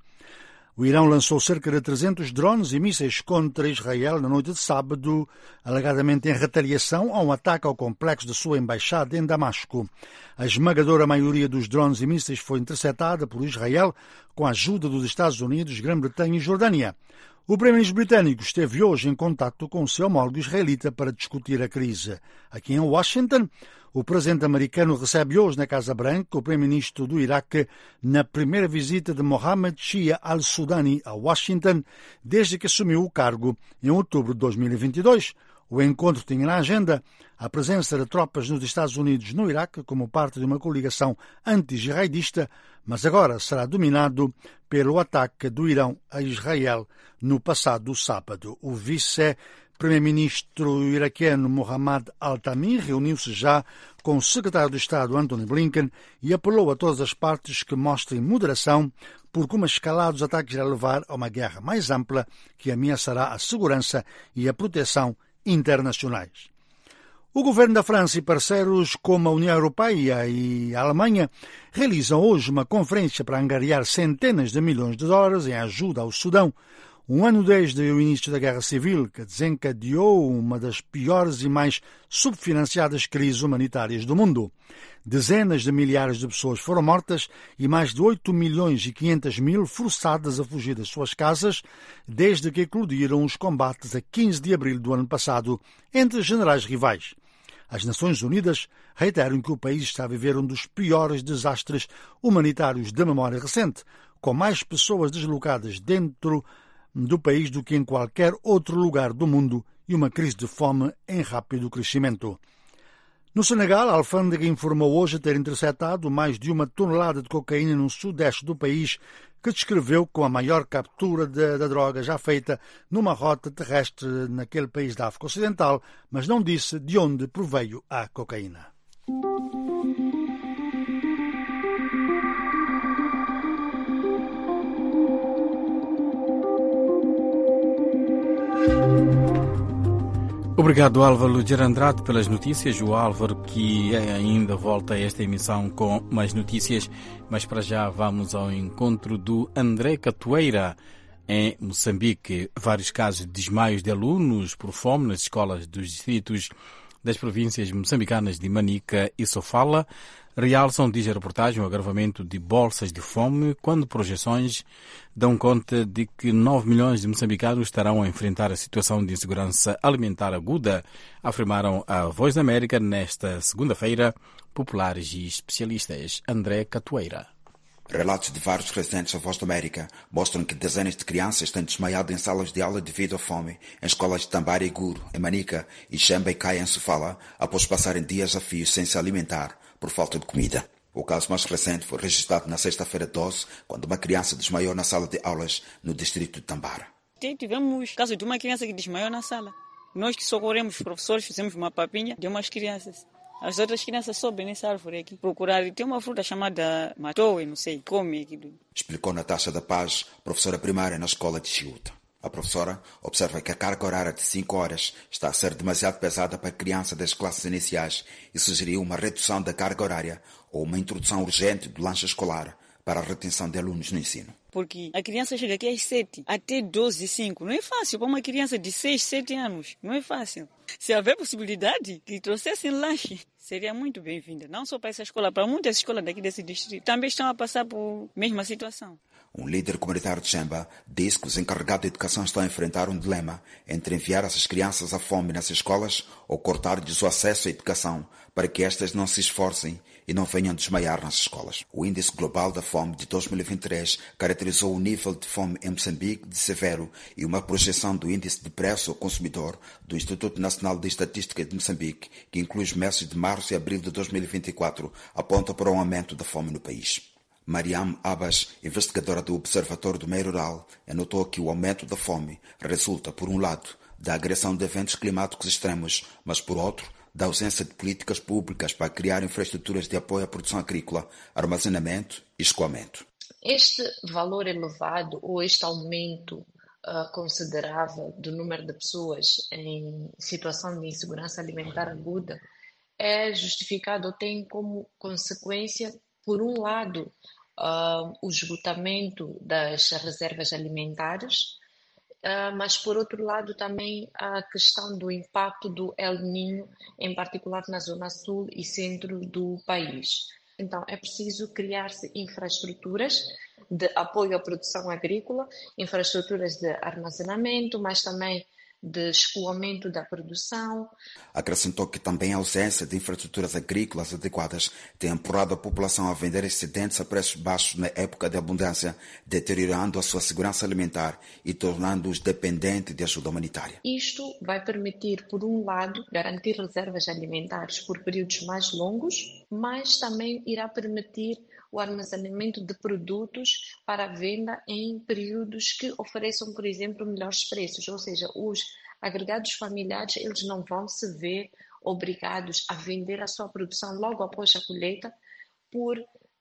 O Irão lançou cerca de trezentos drones e mísseis contra Israel na noite de sábado, alegadamente em retaliação a um ataque ao complexo da sua embaixada em Damasco. A esmagadora maioria dos drones e mísseis foi interceptada por Israel com a ajuda dos Estados Unidos, Grã-Bretanha e Jordânia. O primeiro-ministro britânico esteve hoje em contato com o seu homólogo israelita para discutir a crise. Aqui em Washington, o presidente americano recebe hoje na Casa Branca o primeiro-ministro do Iraque na primeira visita de Mohammed Shia al-Sudani a Washington desde que assumiu o cargo em outubro de dois mil e vinte e dois. O encontro tinha na agenda a presença de tropas dos Estados Unidos no Iraque como parte de uma coligação anti-jihadista, mas agora será dominado pelo ataque do Irão a Israel no passado sábado. O vice-primeiro-ministro iraquiano Mohammad al-Tami reuniu-se já com o secretário de Estado Antony Blinken e apelou a todas as partes que mostrem moderação, porque uma escalada dos ataques irá levar a uma guerra mais ampla que ameaçará a segurança e a proteção internacionais. O governo da França e parceiros como a União Europeia e a Alemanha realizam hoje uma conferência para angariar centenas de milhões de dólares em ajuda ao Sudão, um ano desde o início da Guerra Civil, que desencadeou uma das piores e mais subfinanciadas crises humanitárias do mundo. Dezenas de milhares de pessoas foram mortas e mais de oito milhões e quinhentos mil forçadas a fugir das suas casas desde que eclodiram os combates a quinze de abril do ano passado entre generais rivais. As Nações Unidas reiteram que o país está a viver um dos piores desastres humanitários da memória recente, com mais pessoas deslocadas dentro do país do que em qualquer outro lugar do mundo e uma crise de fome em rápido crescimento. No Senegal, a alfândega informou hoje ter interceptado mais de uma tonelada de cocaína no sudeste do país, que descreveu como a maior captura de, da droga já feita numa rota terrestre naquele país da África Ocidental, mas não disse de onde proveio a cocaína. Obrigado, Álvaro Gerandrade, pelas notícias. O Álvaro que ainda volta a esta emissão com mais notícias, mas para já vamos ao encontro do André Catoeira, em Moçambique. Vários casos de desmaios de alunos por fome nas escolas dos distritos das províncias moçambicanas de Manica e Sofala realçam, diz a reportagem, o agravamento de bolsas de fome, quando projeções dão conta de que nove milhões de moçambicanos estarão a enfrentar a situação de insegurança alimentar aguda, afirmaram a Voz da América nesta segunda-feira populares e especialistas. André Catoeira. Relatos de vários residentes da Voz da América mostram que dezenas de crianças têm desmaiado em salas de aula devido à fome em escolas de Tambara e Guro, em Manica, e Xemba e Caia, em Sofala, após passarem dias a fio sem se alimentar por falta de comida. O caso mais recente foi registrado na sexta-feira doze, quando uma criança desmaiou na sala de aulas no distrito de Tambara. Tivemos o caso de uma criança que desmaiou na sala. Nós que socorremos os professores, fizemos uma papinha de umas crianças. As outras crianças sobem nessa árvore aqui, procurar. Tem uma fruta chamada matoe, não sei, come aquilo. Explicou Natasha da Paz, professora primária na escola de Chiuta. A professora observa que a carga horária de cinco horas está a ser demasiado pesada para a criança das classes iniciais e sugeriu uma redução da carga horária ou uma introdução urgente do lanche escolar para a retenção de alunos no ensino. Porque a criança chega aqui às sete, até doze e cinco. Não é fácil para uma criança de seis, sete anos. Não é fácil. Se houver possibilidade que trouxessem lanche, seria muito bem-vinda. Não só para essa escola, para muitas escolas daqui desse distrito. Também estão a passar por mesma situação. Um líder comunitário de Xemba disse que os encarregados de educação estão a enfrentar um dilema entre enviar essas crianças à fome nessas escolas ou cortar-lhes o acesso à educação para que estas não se esforcem e não venham desmaiar nas escolas. O Índice Global da Fome de dois mil e vinte e três caracterizou o nível de fome em Moçambique de severo e uma projeção do Índice de Preço ao Consumidor do Instituto Nacional de Estatística de Moçambique, que inclui os meses de março e abril de dois mil e vinte e quatro, aponta para um aumento da fome no país. Mariam Abbas, investigadora do Observatório do Meio Rural, anotou que o aumento da fome resulta, por um lado, da agressão de eventos climáticos extremos, mas, por outro, da ausência de políticas públicas para criar infraestruturas de apoio à produção agrícola, armazenamento e escoamento. Este valor elevado ou este aumento uh, considerável do número de pessoas em situação de insegurança alimentar aguda é justificado ou tem como consequência, por um lado, uh, o esgotamento das reservas alimentares, Uh, mas, por outro lado, também a questão do impacto do El Niño, em particular na zona sul e centro do país. Então, é preciso criar-se infraestruturas de apoio à produção agrícola, infraestruturas de armazenamento, mas também de escoamento da produção. Acrescentou que também a ausência de infraestruturas agrícolas adequadas tem empurrado a população a vender excedentes a preços baixos na época de abundância, deteriorando a sua segurança alimentar e tornando-os dependentes de ajuda humanitária. Isto vai permitir, por um lado, garantir reservas alimentares por períodos mais longos, mas também irá permitir o armazenamento de produtos para a venda em períodos que ofereçam, por exemplo, melhores preços, ou seja, os agregados familiares eles não vão se ver obrigados a vender a sua produção logo após a colheita por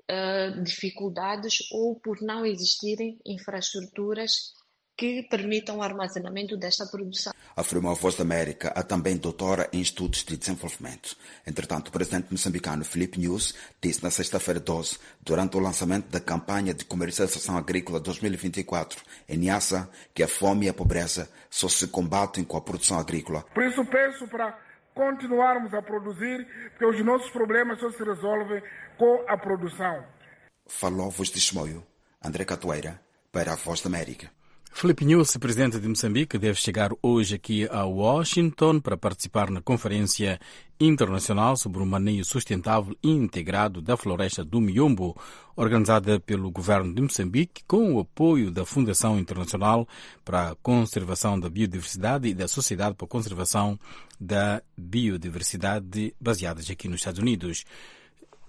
uh, dificuldades ou por não existirem infraestruturas que permitam o armazenamento desta produção. Afirmou a Voz da América, a também doutora em Estudos de Desenvolvimento. Entretanto, o presidente moçambicano Filipe Nunes disse na sexta-feira doze, durante o lançamento da campanha de comercialização agrícola dois mil e vinte e quatro, em Niassa, que a fome e a pobreza só se combatem com a produção agrícola. Por isso peço para continuarmos a produzir, porque os nossos problemas só se resolvem com a produção. Falou a Voz de Chimoio, André Catoeira, para a Voz da América. Filipe Nunes, presidente de Moçambique, deve chegar hoje aqui a Washington para participar na Conferência Internacional sobre o Manejo Sustentável e Integrado da Floresta do Miombo, organizada pelo governo de Moçambique com o apoio da Fundação Internacional para a Conservação da Biodiversidade e da Sociedade para a Conservação da Biodiversidade, baseadas aqui nos Estados Unidos.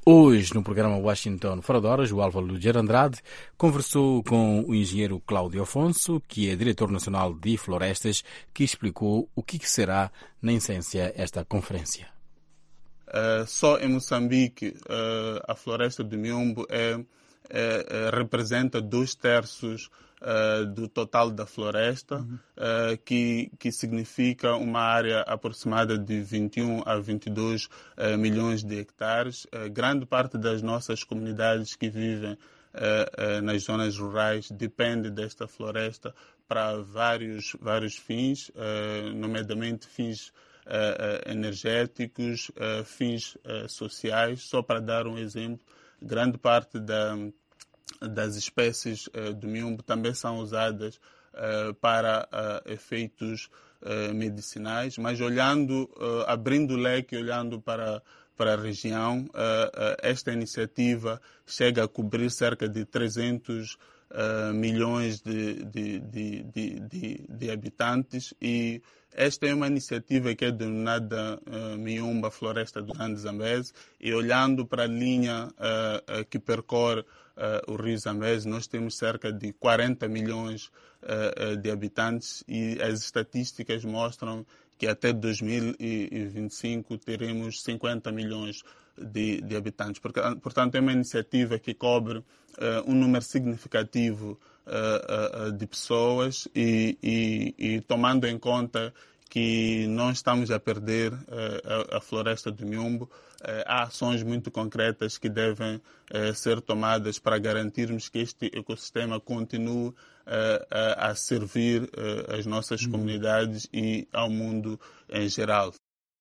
Hoje, no programa Washington Fora de Horas, o Álvaro Luger Andrade conversou com o engenheiro Cláudio Afonso, que é diretor nacional de florestas, que explicou o que será, na essência, esta conferência. Uh, só em Moçambique, uh, a floresta do Miombo é, é, é, representa dois terços Uh, do total da floresta, uhum. uh, que, que significa uma área aproximada de vinte e um a vinte e dois uh, milhões de hectares. Uh, grande parte das nossas comunidades que vivem uh, uh, nas zonas rurais depende desta floresta para vários, vários fins, uh, nomeadamente fins uh, uh, energéticos, uh, fins uh, sociais. Só para dar um exemplo, grande parte da das espécies uh, do miombo também são usadas uh, para uh, efeitos uh, medicinais, mas olhando, uh, abrindo o leque, olhando para, para a região, uh, uh, esta iniciativa chega a cobrir cerca de trezentos uh, milhões de, de, de, de, de, de habitantes, e esta é uma iniciativa que é denominada uh, Miombo Floresta do Grande Zambeze, e olhando para a linha uh, uh, que percorre Uh, o Rio Zambeze, nós temos cerca de quarenta milhões uh, uh, de habitantes, e as estatísticas mostram que até dois mil e vinte e cinco teremos cinquenta milhões de, de habitantes. Portanto, é uma iniciativa que cobre uh, um número significativo uh, uh, de pessoas, e, e, e tomando em conta que não estamos a perder uh, a, a floresta do Miombo, uh, há ações muito concretas que devem uh, ser tomadas para garantirmos que este ecossistema continue uh, a, a servir uh, as nossas uhum. comunidades e ao mundo em geral.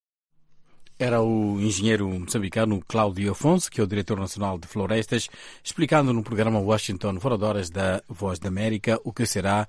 Era o engenheiro moçambicano Cláudio Afonso, que é o diretor nacional de florestas, explicando no programa Washington Fora de Horas da Voz da América o que será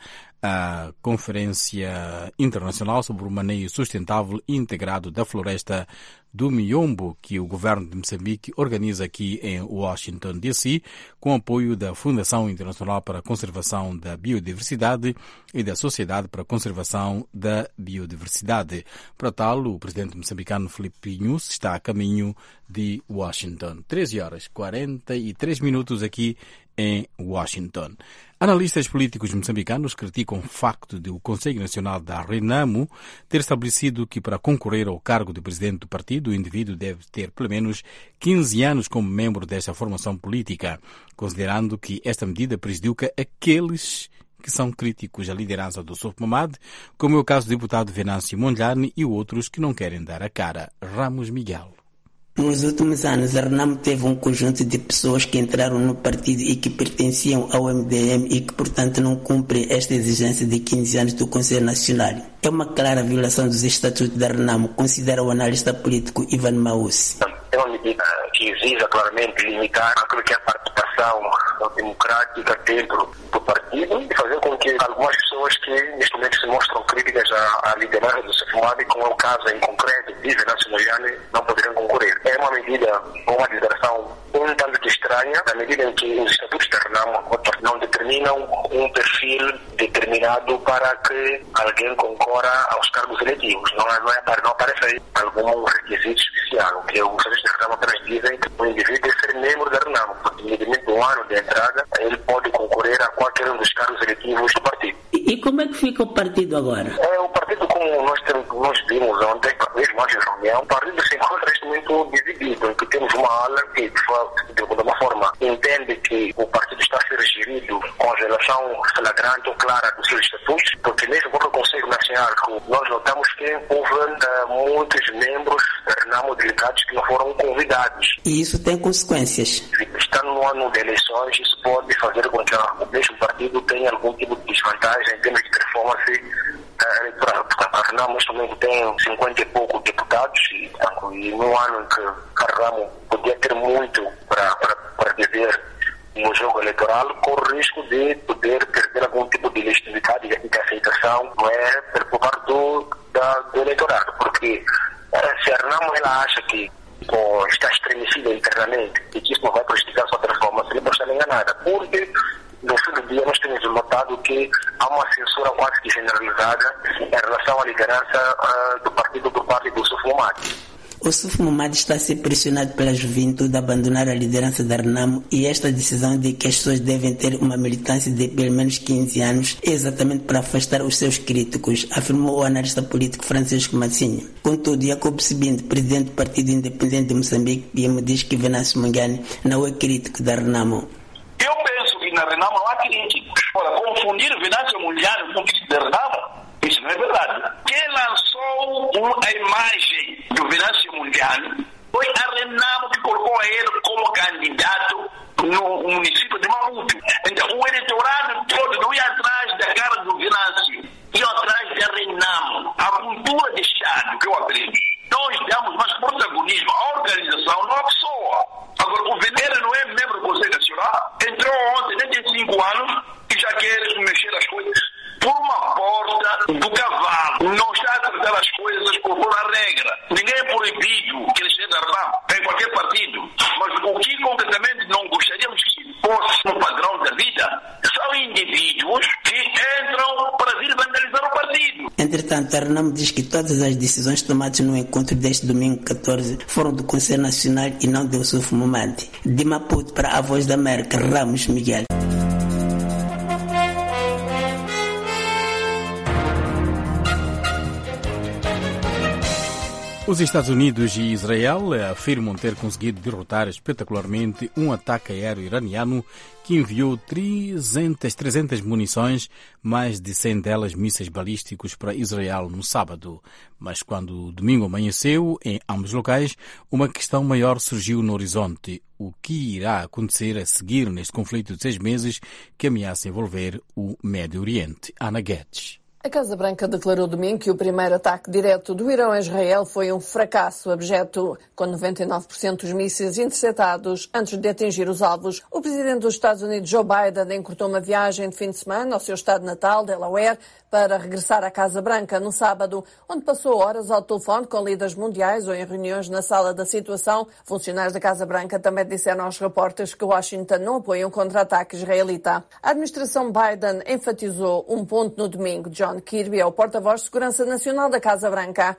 a Conferência Internacional sobre o Manejo Sustentável e Integrado da Floresta do Miombo, que o governo de Moçambique organiza aqui em Washington, D C, com apoio da Fundação Internacional para a Conservação da Biodiversidade e da Sociedade para a Conservação da Biodiversidade. Para tal, o presidente moçambicano Filipe Nyusi está a caminho de Washington. treze horas e quarenta e três minutos aqui em Washington. Analistas políticos moçambicanos criticam o facto de o Conselho Nacional da RENAMO ter estabelecido que, para concorrer ao cargo de presidente do partido, o indivíduo deve ter pelo menos quinze anos como membro desta formação política, considerando que esta medida prejudica aqueles que são críticos à liderança do Sof Mamad, como é o caso do deputado Venâncio Mondlane e outros que não querem dar a cara. Ramos Miguel. Nos últimos anos, a RENAMO teve um conjunto de pessoas que entraram no partido e que pertenciam ao M D M e que, portanto, não cumprem esta exigência de quinze anos do Conselho Nacional. É uma clara violação dos estatutos da RENAMO, considera o analista político Ivan Maus. É uma medida que visa claramente limitar aquilo que é a participação democrática dentro do partido e fazer com que algumas pessoas que neste momento se mostram críticas à, à liderança do Sof Mamad, como é o caso em concreto de Venâncio Mondlane, não poderiam concorrer. É uma medida, uma declaração um tanto que estranha, na medida em que os estatutos da RENAMO não determinam um perfil determinado para que alguém concorra aos cargos eletivos. Não, não, é, não aparece aí algum requisito especial. O que os estatutos da RENAMO apenas dizem que o indivíduo deve ser membro da RENAMO, porque independentemente do ano de entrada, ele pode concorrer a qualquer um dos cargos eletivos do partido. E, e como é que fica o partido agora? É, o partido, como nós, temos, nós vimos ontem, mesmo antes da reunião, o partido se encontra neste momento dividido, em que temos uma ala que, de alguma forma, entende que o partido está a ser gerido com relação flagrante ou clara dos seus estatutos, porque mesmo para o Conselho Nacional, nós notamos que houve uh, muitos membros da RENAMO delegados que não foram convidados. E isso tem consequências? Estando no ano de eleições, isso pode fazer com que o mesmo partido tenha algum tipo de desvantagem em termos de performance eleitoral. Portanto, a RENAMO neste momento tem cinquenta e poucos deputados e, portanto, e no ano em que a RENAMO podia ter muito para, para, para dizer no jogo eleitoral, corre o risco de poder perder algum tipo de legitimidade e de aceitação, não é, por parte do, da, do eleitorado. Porque se a RENAMO ela acha que ou está estremecida internamente e que isso não vai prejudicar a sua performance, ele pode estar enganada. Porque no fim do dia nós temos notado que há uma censura quase que generalizada em relação à liderança uh, do partido por parte do Sof Mamad. Ossuf Momad está a ser pressionado pela juventude a abandonar a liderança da Renamo e esta decisão de que as pessoas devem ter uma militância de pelo menos quinze anos é exatamente para afastar os seus críticos, afirmou o analista político Francisco Massinho. Contudo, Jacob Sibinde, presidente do Partido Independente de Moçambique, P M, diz que Venâncio Mondlane não é crítico da Renamo. Eu penso que na Renamo não há críticos. Ora, confundir Venâncio Mondlane com crítico da Renamo, isso não é verdade. Quem lançou a imagem do Venâncio Mondlane foi a Renamo que colocou ele como candidato no município de Maputo. Então, o eleitorado todo não ia atrás da cara do Venâncio, ia atrás da Renamo. A cultura de Estado que eu aprendi. Nós damos mais protagonismo à organização, não à pessoa. Agora, o Venâncio não é membro do Conselho Nacional, entrou ontem, nem tem cinco anos, e já quer mexer as coisas por uma porta do cavalo. Não está a tratar as coisas por uma regra. Ninguém é proibido que ele seja armado em qualquer partido. Mas o que concretamente não gostaríamos que fosse um padrão da vida são indivíduos que entram para vir vandalizar o partido. Entretanto, a Renamo diz que todas as decisões tomadas no encontro deste domingo catorze foram do Conselho Nacional e não de Ossuf Momad. De Maputo para a Voz da América, Ramos Miguel. Os Estados Unidos e Israel afirmam ter conseguido derrotar espetacularmente um ataque aéreo iraniano que enviou trezentas, trezentas munições, mais de cem delas mísseis balísticos para Israel no sábado. Mas quando o domingo amanheceu, em ambos locais, uma questão maior surgiu no horizonte. O que irá acontecer a seguir neste conflito de seis meses que ameaça envolver o Médio Oriente? Ana Guedes. A Casa Branca declarou domingo que o primeiro ataque direto do Irão a Israel foi um fracasso abjeto, com noventa e nove por cento dos mísseis interceptados antes de atingir os alvos. O presidente dos Estados Unidos, Joe Biden, encurtou uma viagem de fim de semana ao seu estado natal, Delaware, para regressar à Casa Branca no sábado, onde passou horas ao telefone com líderes mundiais ou em reuniões na sala da situação. Funcionários da Casa Branca também disseram aos repórteres que Washington não apoia um contra-ataque israelita. A administração Biden enfatizou um ponto no domingo. John Kirby é o porta-voz de Segurança Nacional da Casa Branca.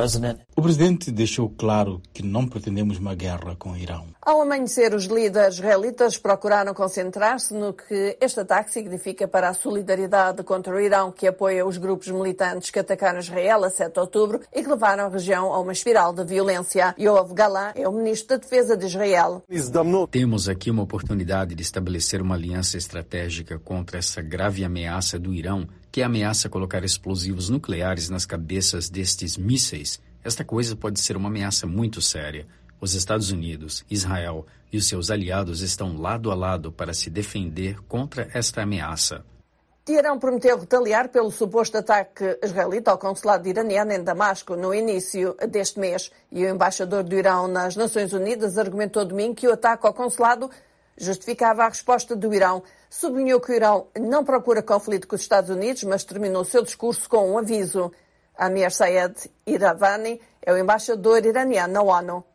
O presidente deixou claro que não pretendemos uma guerra com o Irão. Ao amanhecer, os líderes israelitas procuraram concentrar-se no que este ataque significa para a solidariedade contra o Irão, que apoia os grupos militantes que atacaram Israel a sete de outubro e que levaram a região a uma espiral de violência. Yoav Galan é o ministro da Defesa de Israel. Temos aqui uma oportunidade de estabelecer uma aliança estratégica contra essa grave ameaça do Irão, que ameaça colocar explosivos nucleares nas cabeças destes mísseis. Esta coisa pode ser uma ameaça muito séria. Os Estados Unidos, Israel e os seus aliados estão lado a lado para se defender contra esta ameaça. Teherão prometeu retaliar pelo suposto ataque israelita ao consulado iraniano em Damasco no início deste mês. E o embaixador do Irão nas Nações Unidas argumentou domingo que o ataque ao consulado justificava a resposta do Irão. Sublinhou que o Irão não procura conflito com os Estados Unidos, mas terminou seu discurso com um aviso. Amir Sayed Iravani é o embaixador iraniano na ONU.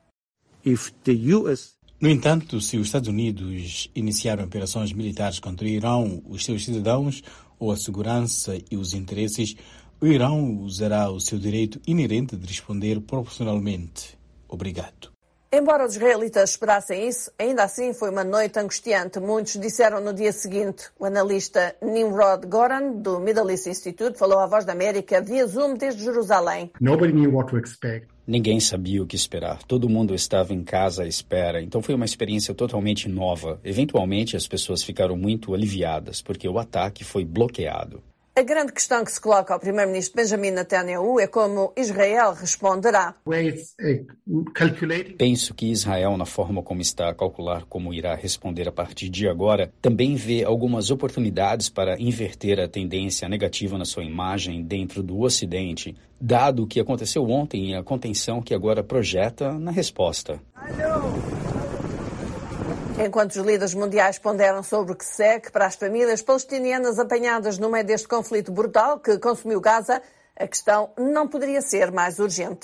No entanto, se os Estados Unidos iniciarem operações militares contra o Irão, os seus cidadãos ou a segurança e os interesses, o Irão usará o seu direito inerente de responder proporcionalmente. Obrigado. Embora os israelitas esperassem isso, ainda assim foi uma noite angustiante. Muitos disseram no dia seguinte. O analista Nimrod Goran, do Middle East Institute, falou à Voz da América via Zoom desde Jerusalém. Nobody knew what to expect. Ninguém sabia o que esperar. Todo mundo estava em casa à espera. Então foi uma experiência totalmente nova. Eventualmente as pessoas ficaram muito aliviadas, porque o ataque foi bloqueado. A grande questão que se coloca ao primeiro-ministro Benjamin Netanyahu é como Israel responderá. Penso que Israel, na forma como está a calcular como irá responder a partir de agora, também vê algumas oportunidades para inverter a tendência negativa na sua imagem dentro do Ocidente, dado o que aconteceu ontem e a contenção que agora projeta na resposta. Enquanto os líderes mundiais ponderam sobre o que segue para as famílias palestinianas apanhadas no meio deste conflito brutal que consumiu Gaza, a questão não poderia ser mais urgente.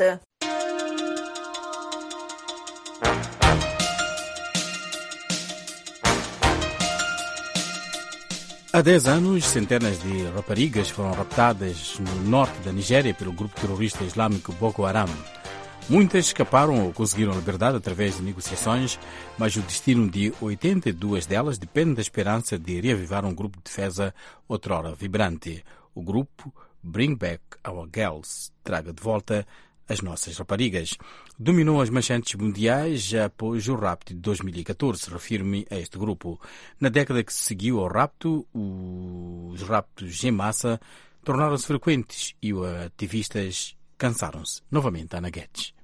Há dez anos, centenas de raparigas foram raptadas no norte da Nigéria pelo grupo terrorista islâmico Boko Haram. Muitas escaparam ou conseguiram a liberdade através de negociações, mas o destino de oitenta e duas delas depende da esperança de reavivar um grupo de defesa outrora vibrante. O grupo Bring Back Our Girls, traga de volta as nossas raparigas. Dominou as manchetes mundiais após o rapto de dois mil e catorze, refere-me a este grupo. Na década que seguiu ao rapto, os raptos em massa tornaram-se frequentes e os ativistas cansaram-se. Novamente, Ana Guedes.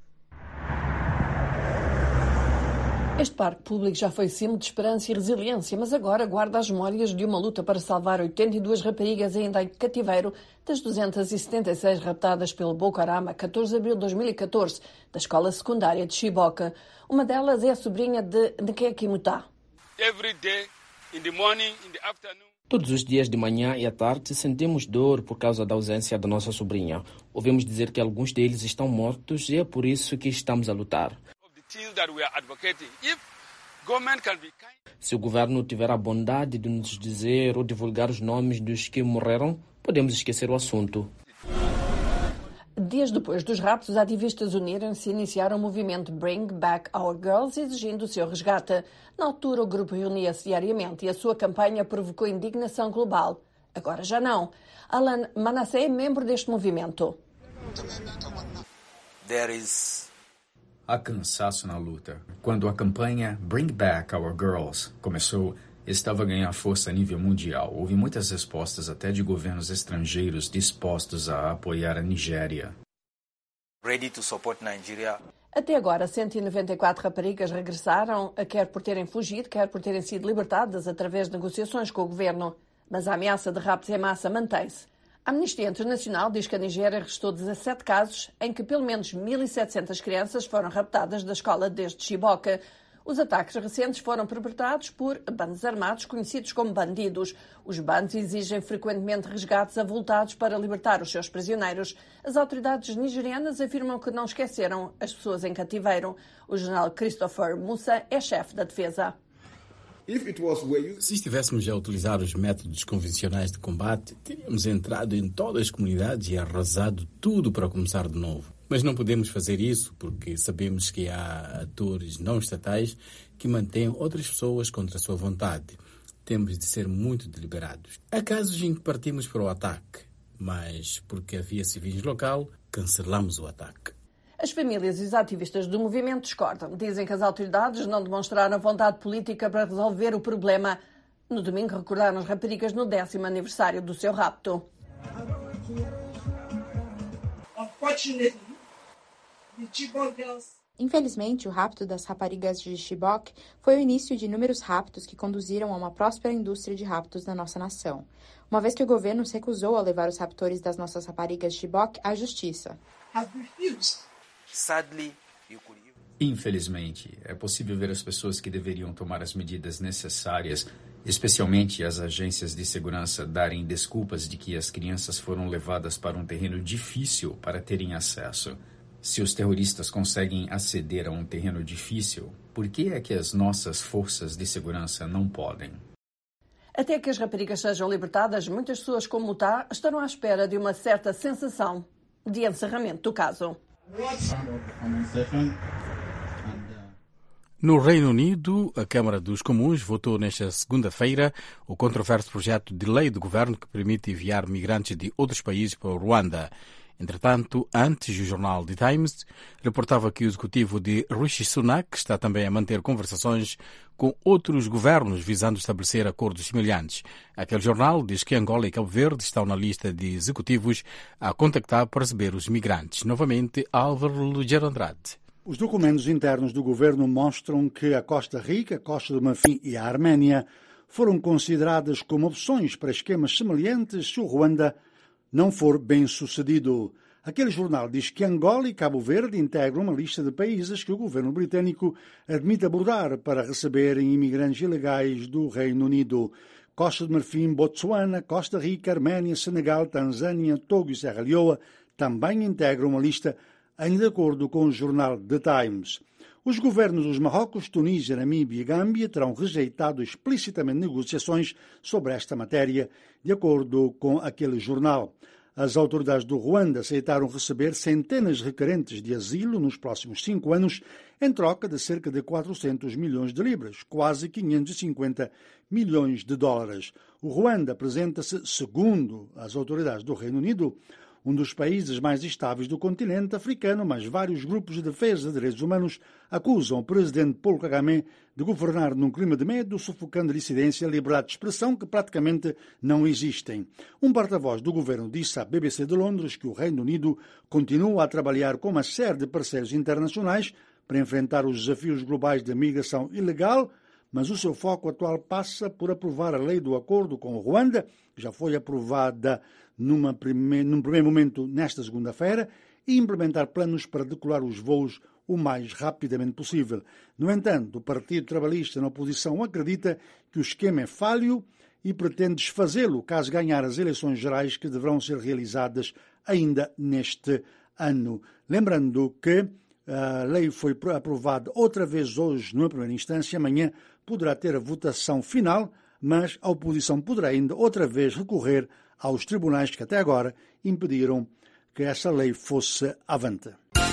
Este parque público já foi símbolo de esperança e resiliência, mas agora guarda as memórias de uma luta para salvar oitenta e duas raparigas ainda em cativeiro das duzentas e setenta e seis raptadas pelo Boko Haram a catorze de abril de dois mil e catorze, da escola secundária de Chibok. Uma delas é a sobrinha de Nkeki Muta. Todos os dias de manhã e à tarde sentimos dor por causa da ausência da nossa sobrinha. Ouvimos dizer que alguns deles estão mortos e é por isso que estamos a lutar. Se o governo tiver a bondade de nos dizer ou divulgar os nomes dos que morreram, podemos esquecer o assunto. Dias depois dos raptos, os ativistas uniram-se e iniciaram o movimento Bring Back Our Girls, exigindo o seu resgate. Na altura, o grupo reunia-se diariamente e a sua campanha provocou indignação global. Agora já não. Alan Manasseh é membro deste movimento. There is... Há cansaço na luta. Quando a campanha Bring Back Our Girls começou, estava a ganhar força a nível mundial. Houve muitas respostas até de governos estrangeiros dispostos a apoiar a Nigéria. Ready to support Nigeria. Até agora, cento e noventa e quatro raparigas regressaram, quer por terem fugido, quer por terem sido libertadas através de negociações com o governo. Mas a ameaça de raptos em massa mantém-se. A Amnistia Internacional diz que a Nigéria registrou dezassete casos em que pelo menos mil e setecentas crianças foram raptadas da escola desde Chibok. Os ataques recentes foram perpetrados por bandos armados conhecidos como bandidos. Os bandos exigem frequentemente resgates avultados para libertar os seus prisioneiros. As autoridades nigerianas afirmam que não esqueceram as pessoas em cativeiro. O general Christopher Musa é chefe da defesa. Se estivéssemos a utilizar os métodos convencionais de combate, teríamos entrado em todas as comunidades e arrasado tudo para começar de novo. Mas não podemos fazer isso porque sabemos que há atores não estatais que mantêm outras pessoas contra a sua vontade. Temos de ser muito deliberados. Há casos em que partimos para o ataque, mas porque havia civis local, cancelamos o ataque. As famílias e os ativistas do movimento discordam. Dizem que as autoridades não demonstraram vontade política para resolver o problema. No domingo recordaram as raparigas no décimo aniversário do seu rapto. Infelizmente, o rapto das raparigas de Chibok foi o início de inúmeros raptos que conduziram a uma próspera indústria de raptos na nossa nação, uma vez que o governo se recusou a levar os raptores das nossas raparigas de Chibok à justiça. Infelizmente, é possível ver as pessoas que deveriam tomar as medidas necessárias, especialmente as agências de segurança, darem desculpas de que as crianças foram levadas para um terreno difícil para terem acesso. Se os terroristas conseguem aceder a um terreno difícil, por que é que as nossas forças de segurança não podem? Até que as raparigas sejam libertadas, muitas pessoas como Muta estarão à espera de uma certa sensação de encerramento do caso. No Reino Unido, a Câmara dos Comuns votou nesta segunda-feira o controverso projeto de lei do governo que permite enviar migrantes de outros países para o Ruanda. Entretanto, antes, o jornal The Times reportava que o executivo de Rishi Sunak está também a manter conversações com outros governos visando estabelecer acordos semelhantes. Aquele jornal diz que Angola e Cabo Verde estão na lista de executivos a contactar para receber os migrantes. Novamente, Álvaro Lugero Andrade. Os documentos internos do governo mostram que a Costa Rica, a Costa do Marfim e a Arménia foram consideradas como opções para esquemas semelhantes se o Ruanda não for bem sucedido. Aquele jornal diz que Angola e Cabo Verde integram uma lista de países que o governo britânico admite abordar para receberem imigrantes ilegais do Reino Unido. Costa do Marfim, Botsuana, Costa Rica, Arménia, Senegal, Tanzânia, Togo e Serra Leoa também integram uma lista, ainda de acordo com o jornal The Times. Os governos dos Marrocos, Tunísia, Namíbia e Gâmbia terão rejeitado explicitamente negociações sobre esta matéria, de acordo com aquele jornal. As autoridades do Ruanda aceitaram receber centenas de requerentes de asilo nos próximos cinco anos, em troca de cerca de quatrocentos milhões de libras, quase quinhentos e cinquenta milhões de dólares. O Ruanda apresenta-se, segundo as autoridades do Reino Unido, um dos países mais estáveis do continente africano, mas vários grupos de defesa de direitos humanos acusam o presidente Paul Kagame de governar num clima de medo, sufocando a dissidência e a liberdade de expressão que praticamente não existem. Um porta-voz do governo disse à B B C de Londres que o Reino Unido continua a trabalhar com uma série de parceiros internacionais para enfrentar os desafios globais da migração ilegal, mas o seu foco atual passa por aprovar a lei do acordo com o Ruanda, que já foi aprovada numa prime... num primeiro momento nesta segunda-feira, e implementar planos para decolar os voos o mais rapidamente possível. No entanto, o Partido Trabalhista na oposição acredita que o esquema é falho e pretende desfazê-lo caso ganhar as eleições gerais que deverão ser realizadas ainda neste ano. Lembrando que a lei foi aprovada outra vez hoje, numa primeira instância, amanhã poderá ter a votação final, mas a oposição poderá ainda outra vez recorrer aos tribunais que até agora impediram que essa lei fosse avante.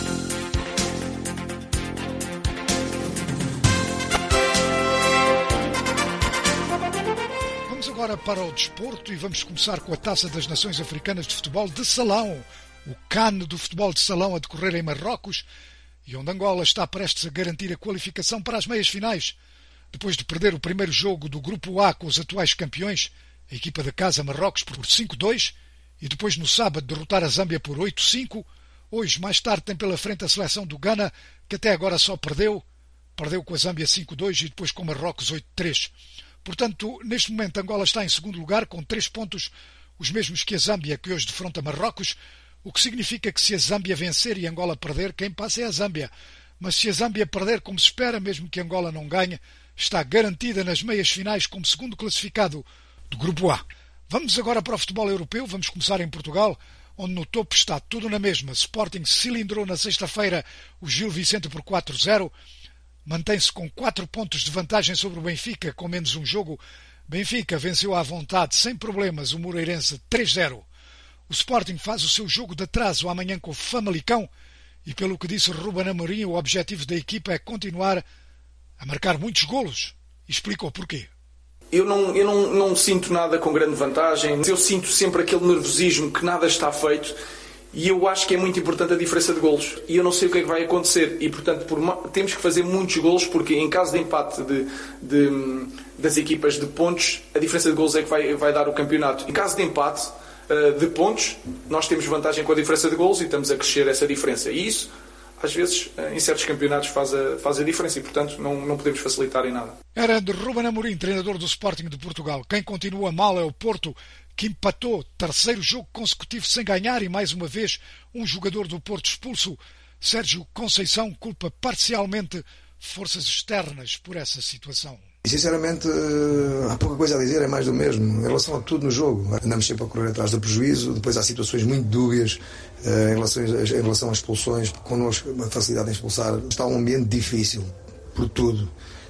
Vamos agora para o desporto e vamos começar com a Taça das Nações Africanas de Futebol de Salão, o CAN do futebol de salão a decorrer em Marrocos, e onde Angola está prestes a garantir a qualificação para as meias finais. Depois de perder o primeiro jogo do Grupo A com os atuais campeões, a equipa da casa Marrocos por cinco a dois, e depois no sábado derrotar a Zâmbia por oito a cinco, hoje mais tarde tem pela frente a seleção do Ghana, que até agora só perdeu, perdeu com a Zâmbia cinco a dois e depois com Marrocos oito a três. Portanto, neste momento Angola está em segundo lugar com três pontos, os mesmos que a Zâmbia, que hoje defronta Marrocos, o que significa que se a Zâmbia vencer e Angola perder, quem passa é a Zâmbia. Mas se a Zâmbia perder como se espera, mesmo que Angola não ganhe, está garantida nas meias finais como segundo classificado do Grupo A. Vamos agora para o futebol europeu, vamos começar em Portugal, onde no topo está tudo na mesma. Sporting cilindrou na sexta-feira o Gil Vicente por quatro a zero, mantém-se com quatro pontos de vantagem sobre o Benfica, com menos um jogo. Benfica venceu à vontade, sem problemas, o Moreirense três a zero. O Sporting faz o seu jogo de atraso amanhã com o Famalicão e, pelo que disse Ruben Amorim, o objetivo da equipa é continuar a marcar muitos golos. Explica o porquê. Eu não, eu não, não sinto nada com grande vantagem. Eu sinto sempre aquele nervosismo que nada está feito e eu acho que é muito importante a diferença de golos. E eu não sei o que é que vai acontecer. E, portanto, por uma, temos que fazer muitos golos porque, em caso de empate de, de, das equipas de pontos, a diferença de golos é que vai, vai dar o campeonato. Em caso de empate uh, de pontos, nós temos vantagem com a diferença de golos e estamos a crescer essa diferença. E isso, às vezes, em certos campeonatos faz a, faz a diferença e, portanto, não, não podemos facilitar em nada. Era de Ruben Amorim, treinador do Sporting de Portugal. Quem continua mal é o Porto, que empatou terceiro jogo consecutivo sem ganhar e, mais uma vez, um jogador do Porto expulso. Sérgio Conceição culpa parcialmente forças externas por essa situação. Sinceramente, há pouca coisa a dizer, é mais do mesmo. Em relação a tudo no jogo, andamos sempre a correr atrás do prejuízo, depois há situações muito dúbias em relação, em relação às expulsões, connosco uma facilidade em expulsar. Está um ambiente difícil, por tudo.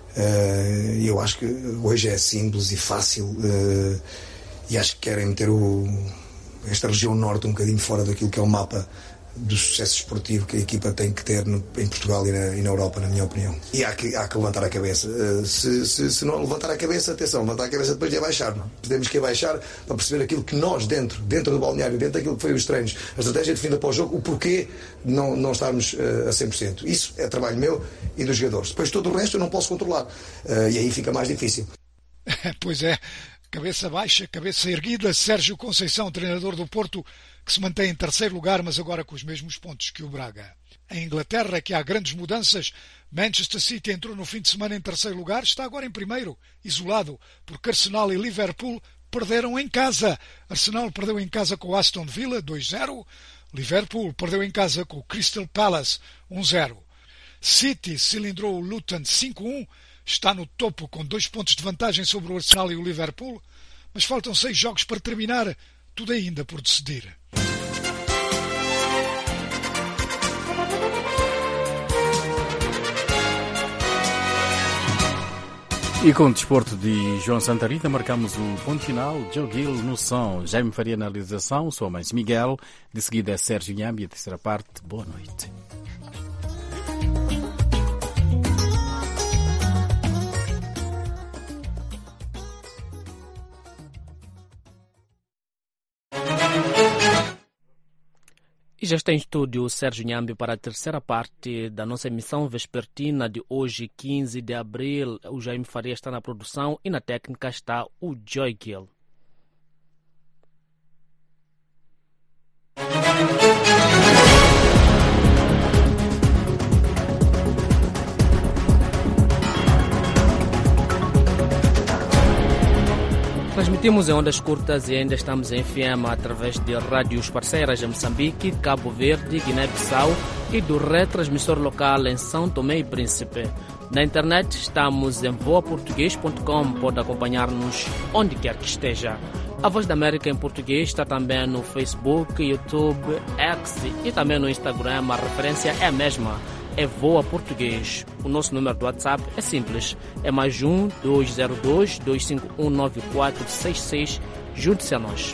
E eu acho que hoje é simples e fácil, e acho que querem meter o, esta região norte um bocadinho fora daquilo que é o mapa do sucesso esportivo que a equipa tem que ter no, em Portugal e na, e na Europa, na minha opinião. E há que, há que levantar a cabeça. Uh, se, se, se não levantar a cabeça, atenção, levantar a cabeça depois de abaixar. Não? Temos que abaixar para perceber aquilo que nós, dentro, dentro do balneário, dentro daquilo que foi os treinos, a estratégia definida para o jogo, o porquê não, não estarmos uh, a cem por cento. Isso é trabalho meu e dos jogadores. Depois todo o resto eu não posso controlar. Uh, e aí fica mais difícil. Pois é. Cabeça baixa, cabeça erguida, Sérgio Conceição, treinador do Porto, que se mantém em terceiro lugar, mas agora com os mesmos pontos que o Braga. Em Inglaterra, que há grandes mudanças, Manchester City entrou no fim de semana em terceiro lugar, está agora em primeiro, isolado, porque Arsenal e Liverpool perderam em casa. Arsenal perdeu em casa com o Aston Villa, dois a zero. Liverpool perdeu em casa com o Crystal Palace, um a zero. City cilindrou o Luton cinco a um. Está no topo com dois pontos de vantagem sobre o Arsenal e o Liverpool, mas faltam seis jogos para terminar, tudo ainda por decidir. E com o desporto de João Santa Rita, marcamos o ponto final. Joe Gill no som, Jaime Faria na realização, sou a mais Miguel, de seguida é Sérgio Nhambi, a terceira parte. Boa noite. E já está em estúdio o Sérgio Nhambi para a terceira parte da nossa emissão vespertina de hoje, quinze de abril. O Jaime Faria está na produção e na técnica está o Joy Gill. Transmitimos em ondas curtas e ainda estamos em F M através de rádios parceiras em Moçambique, Cabo Verde, Guiné-Bissau e do retransmissor local em São Tomé e Príncipe. Na internet estamos em voa português ponto com, pode acompanhar-nos onde quer que esteja. A Voz da América em português está também no Facebook, YouTube, X e também no Instagram. A referência é a mesma. É Voa Português. O nosso número do WhatsApp é simples. É mais um, dois zero dois, dois cinco um, nove quatro seis seis. Junte-se a nós.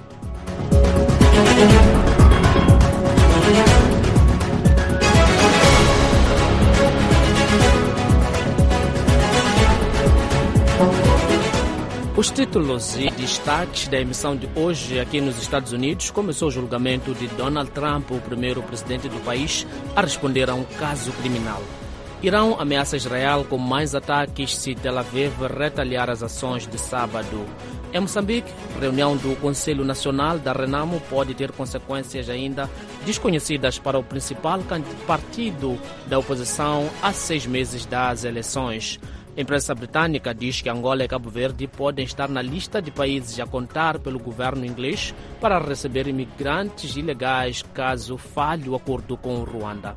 Os títulos e destaques da emissão de hoje aqui nos Estados Unidos. Começou o julgamento de Donald Trump, o primeiro presidente do país a responder a um caso criminal. Irão ameaça Israel com mais ataques se Tel Aviv retaliar as ações de sábado. Em Moçambique, reunião do Conselho Nacional da Renamo pode ter consequências ainda desconhecidas para o principal partido da oposição a seis meses das eleições. A imprensa britânica diz que Angola e Cabo Verde podem estar na lista de países a contar pelo governo inglês para receber imigrantes ilegais caso falhe o acordo com o Ruanda.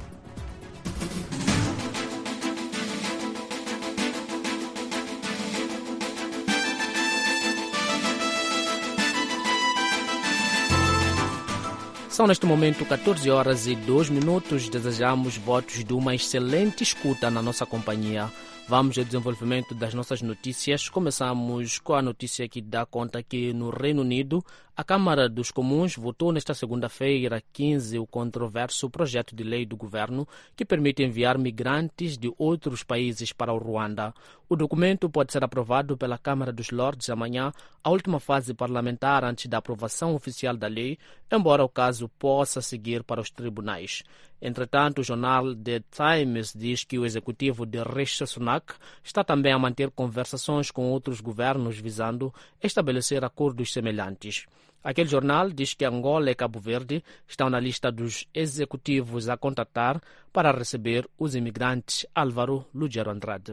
São neste momento catorze horas e dois minutos. Desejamos votos de uma excelente escuta na nossa companhia. Vamos ao desenvolvimento das nossas notícias. Começamos com a notícia que dá conta que no Reino Unido a Câmara dos Comuns votou nesta segunda-feira, quinze, o controverso projeto de lei do governo que permite enviar migrantes de outros países para o Ruanda. O documento pode ser aprovado pela Câmara dos Lordes amanhã, a última fase parlamentar antes da aprovação oficial da lei, embora o caso possa seguir para os tribunais. Entretanto, o jornal The Times diz que o executivo de Rishi Sunak está também a manter conversações com outros governos visando estabelecer acordos semelhantes. Aquele jornal diz que Angola e Cabo Verde estão na lista dos executivos a contatar para receber os imigrantes. Álvaro Lugero Andrade.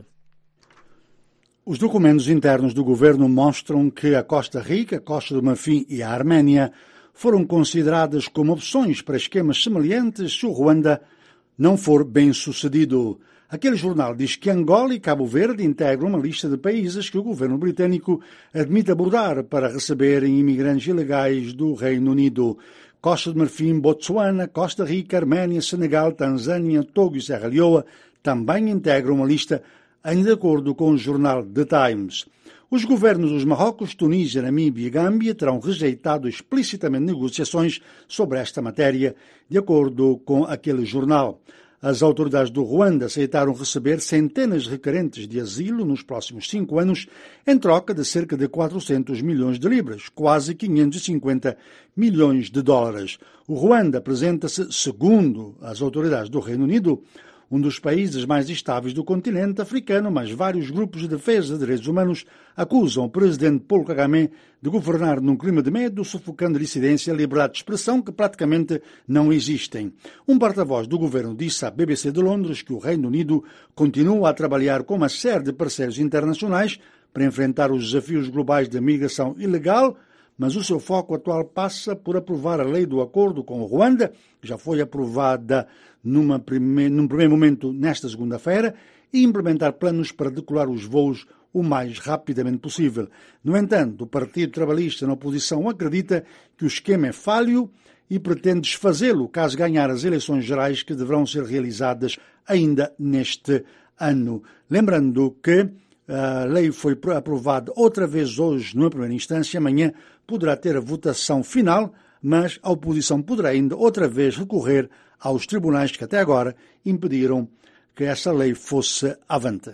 Os documentos internos do governo mostram que a Costa Rica, a Costa do Marfim e a Arménia foram consideradas como opções para esquemas semelhantes se o Ruanda não for bem sucedido. Aquele jornal diz que Angola e Cabo Verde integram uma lista de países que o governo britânico admite abordar para receberem imigrantes ilegais do Reino Unido. Costa do Marfim, Botsuana, Costa Rica, Arménia, Senegal, Tanzânia, Togo e Serra Leoa também integram uma lista em de acordo com o jornal The Times. Os governos dos Marrocos, Tunísia, Namíbia e Gâmbia terão rejeitado explicitamente negociações sobre esta matéria, de acordo com aquele jornal. As autoridades do Ruanda aceitaram receber centenas de requerentes de asilo nos próximos cinco anos, em troca de cerca de quatrocentos milhões de libras, quase quinhentos e cinquenta milhões de dólares. O Ruanda apresenta-se, segundo as autoridades do Reino Unido, um dos países mais estáveis do continente africano, mas vários grupos de defesa de direitos humanos acusam o presidente Paul Kagame de governar num clima de medo, sufocando a dissidência e a liberdade de expressão que praticamente não existem. Um porta-voz do governo disse à B B C de Londres que o Reino Unido continua a trabalhar com uma série de parceiros internacionais para enfrentar os desafios globais da migração ilegal, mas o seu foco atual passa por aprovar a lei do acordo com o Ruanda, que já foi aprovada numa prime... num primeiro momento nesta segunda-feira, e implementar planos para decolar os voos o mais rapidamente possível. No entanto, o Partido Trabalhista na oposição acredita que o esquema é falho e pretende desfazê-lo caso ganhar as eleições gerais que deverão ser realizadas ainda neste ano. Lembrando que A lei foi aprovada outra vez hoje, numa primeira instância. Amanhã poderá ter a votação final, mas a oposição poderá ainda outra vez recorrer aos tribunais que até agora impediram que essa lei fosse avante.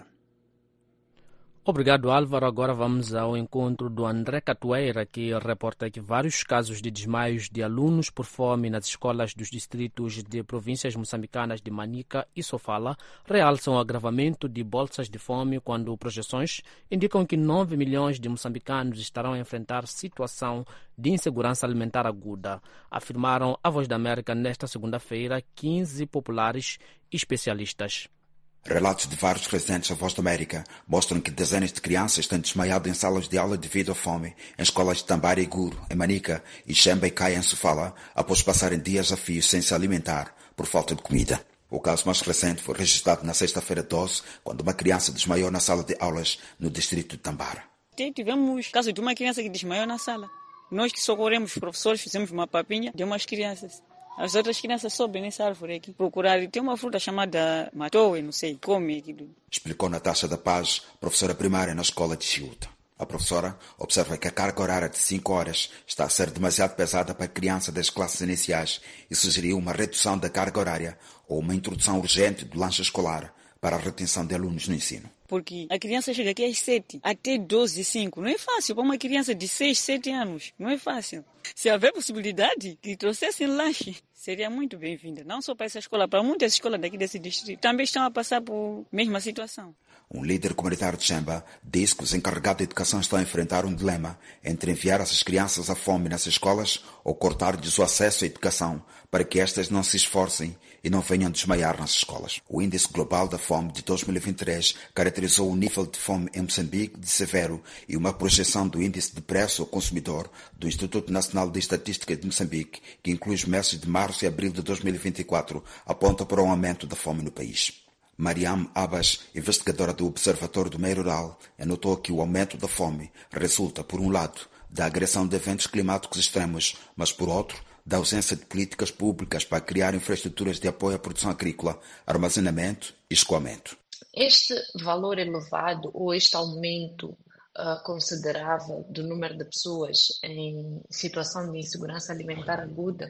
Obrigado, Álvaro. Agora vamos ao encontro do André Catueira, que reporta que vários casos de desmaios de alunos por fome nas escolas dos distritos de províncias moçambicanas de Manica e Sofala realçam o agravamento de bolsas de fome, quando projeções indicam que nove milhões de moçambicanos estarão a enfrentar situação de insegurança alimentar aguda, afirmaram à Voz da América nesta segunda-feira quinze populares especialistas. Relatos de vários residentes da Voz da América mostram que dezenas de crianças têm desmaiado em salas de aula devido à fome, em escolas de Tambara e Guru, em Manica, e Xemba e Caia, em Sofala, após passarem dias a fio sem se alimentar por falta de comida. O caso mais recente foi registrado na sexta-feira doze, quando uma criança desmaiou na sala de aulas no distrito de Tambara. Tivemos caso de uma criança que desmaiou na sala. Nós que socorremos os professores, fizemos uma papinha de umas crianças. As outras crianças sobem nessa árvore aqui, procuraram. Tem uma fruta chamada matoe, não sei, come aquilo. Explicou Natasha da Paz, professora primária na escola de Chiuta. A professora observa que a carga horária de cinco horas está a ser demasiado pesada para a criança das classes iniciais e sugeriu uma redução da carga horária ou uma introdução urgente do lanche escolar para a retenção de alunos no ensino. Porque a criança chega aqui às sete, até doze e cinco. Não é fácil para uma criança de seis, sete anos. Não é fácil. Se houver possibilidade que trouxessem lanche, seria muito bem-vinda. Não só para essa escola, para muitas escolas daqui desse distrito. Também estão a passar por mesma situação. Um líder comunitário de Xemba diz que os encarregados de educação estão a enfrentar um dilema entre enviar essas crianças à fome nas escolas ou cortar-lhes o acesso à educação para que estas não se esforcem e não venham desmaiar nas escolas. O Índice Global da Fome de dois mil e vinte e três caracterizou o nível de fome em Moçambique de severo e uma projeção do Índice de Preço ao Consumidor do Instituto Nacional de Estatística de Moçambique, que inclui os meses de março e abril de dois mil e vinte e quatro, aponta para um aumento da fome no país. Mariam Abbas, investigadora do Observatório do Meio Rural, anotou que o aumento da fome resulta, por um lado, da agressão de eventos climáticos extremos, mas, por outro, da ausência de políticas públicas para criar infraestruturas de apoio à produção agrícola, armazenamento e escoamento. Este valor elevado ou este aumento uh, considerável do número de pessoas em situação de insegurança alimentar aguda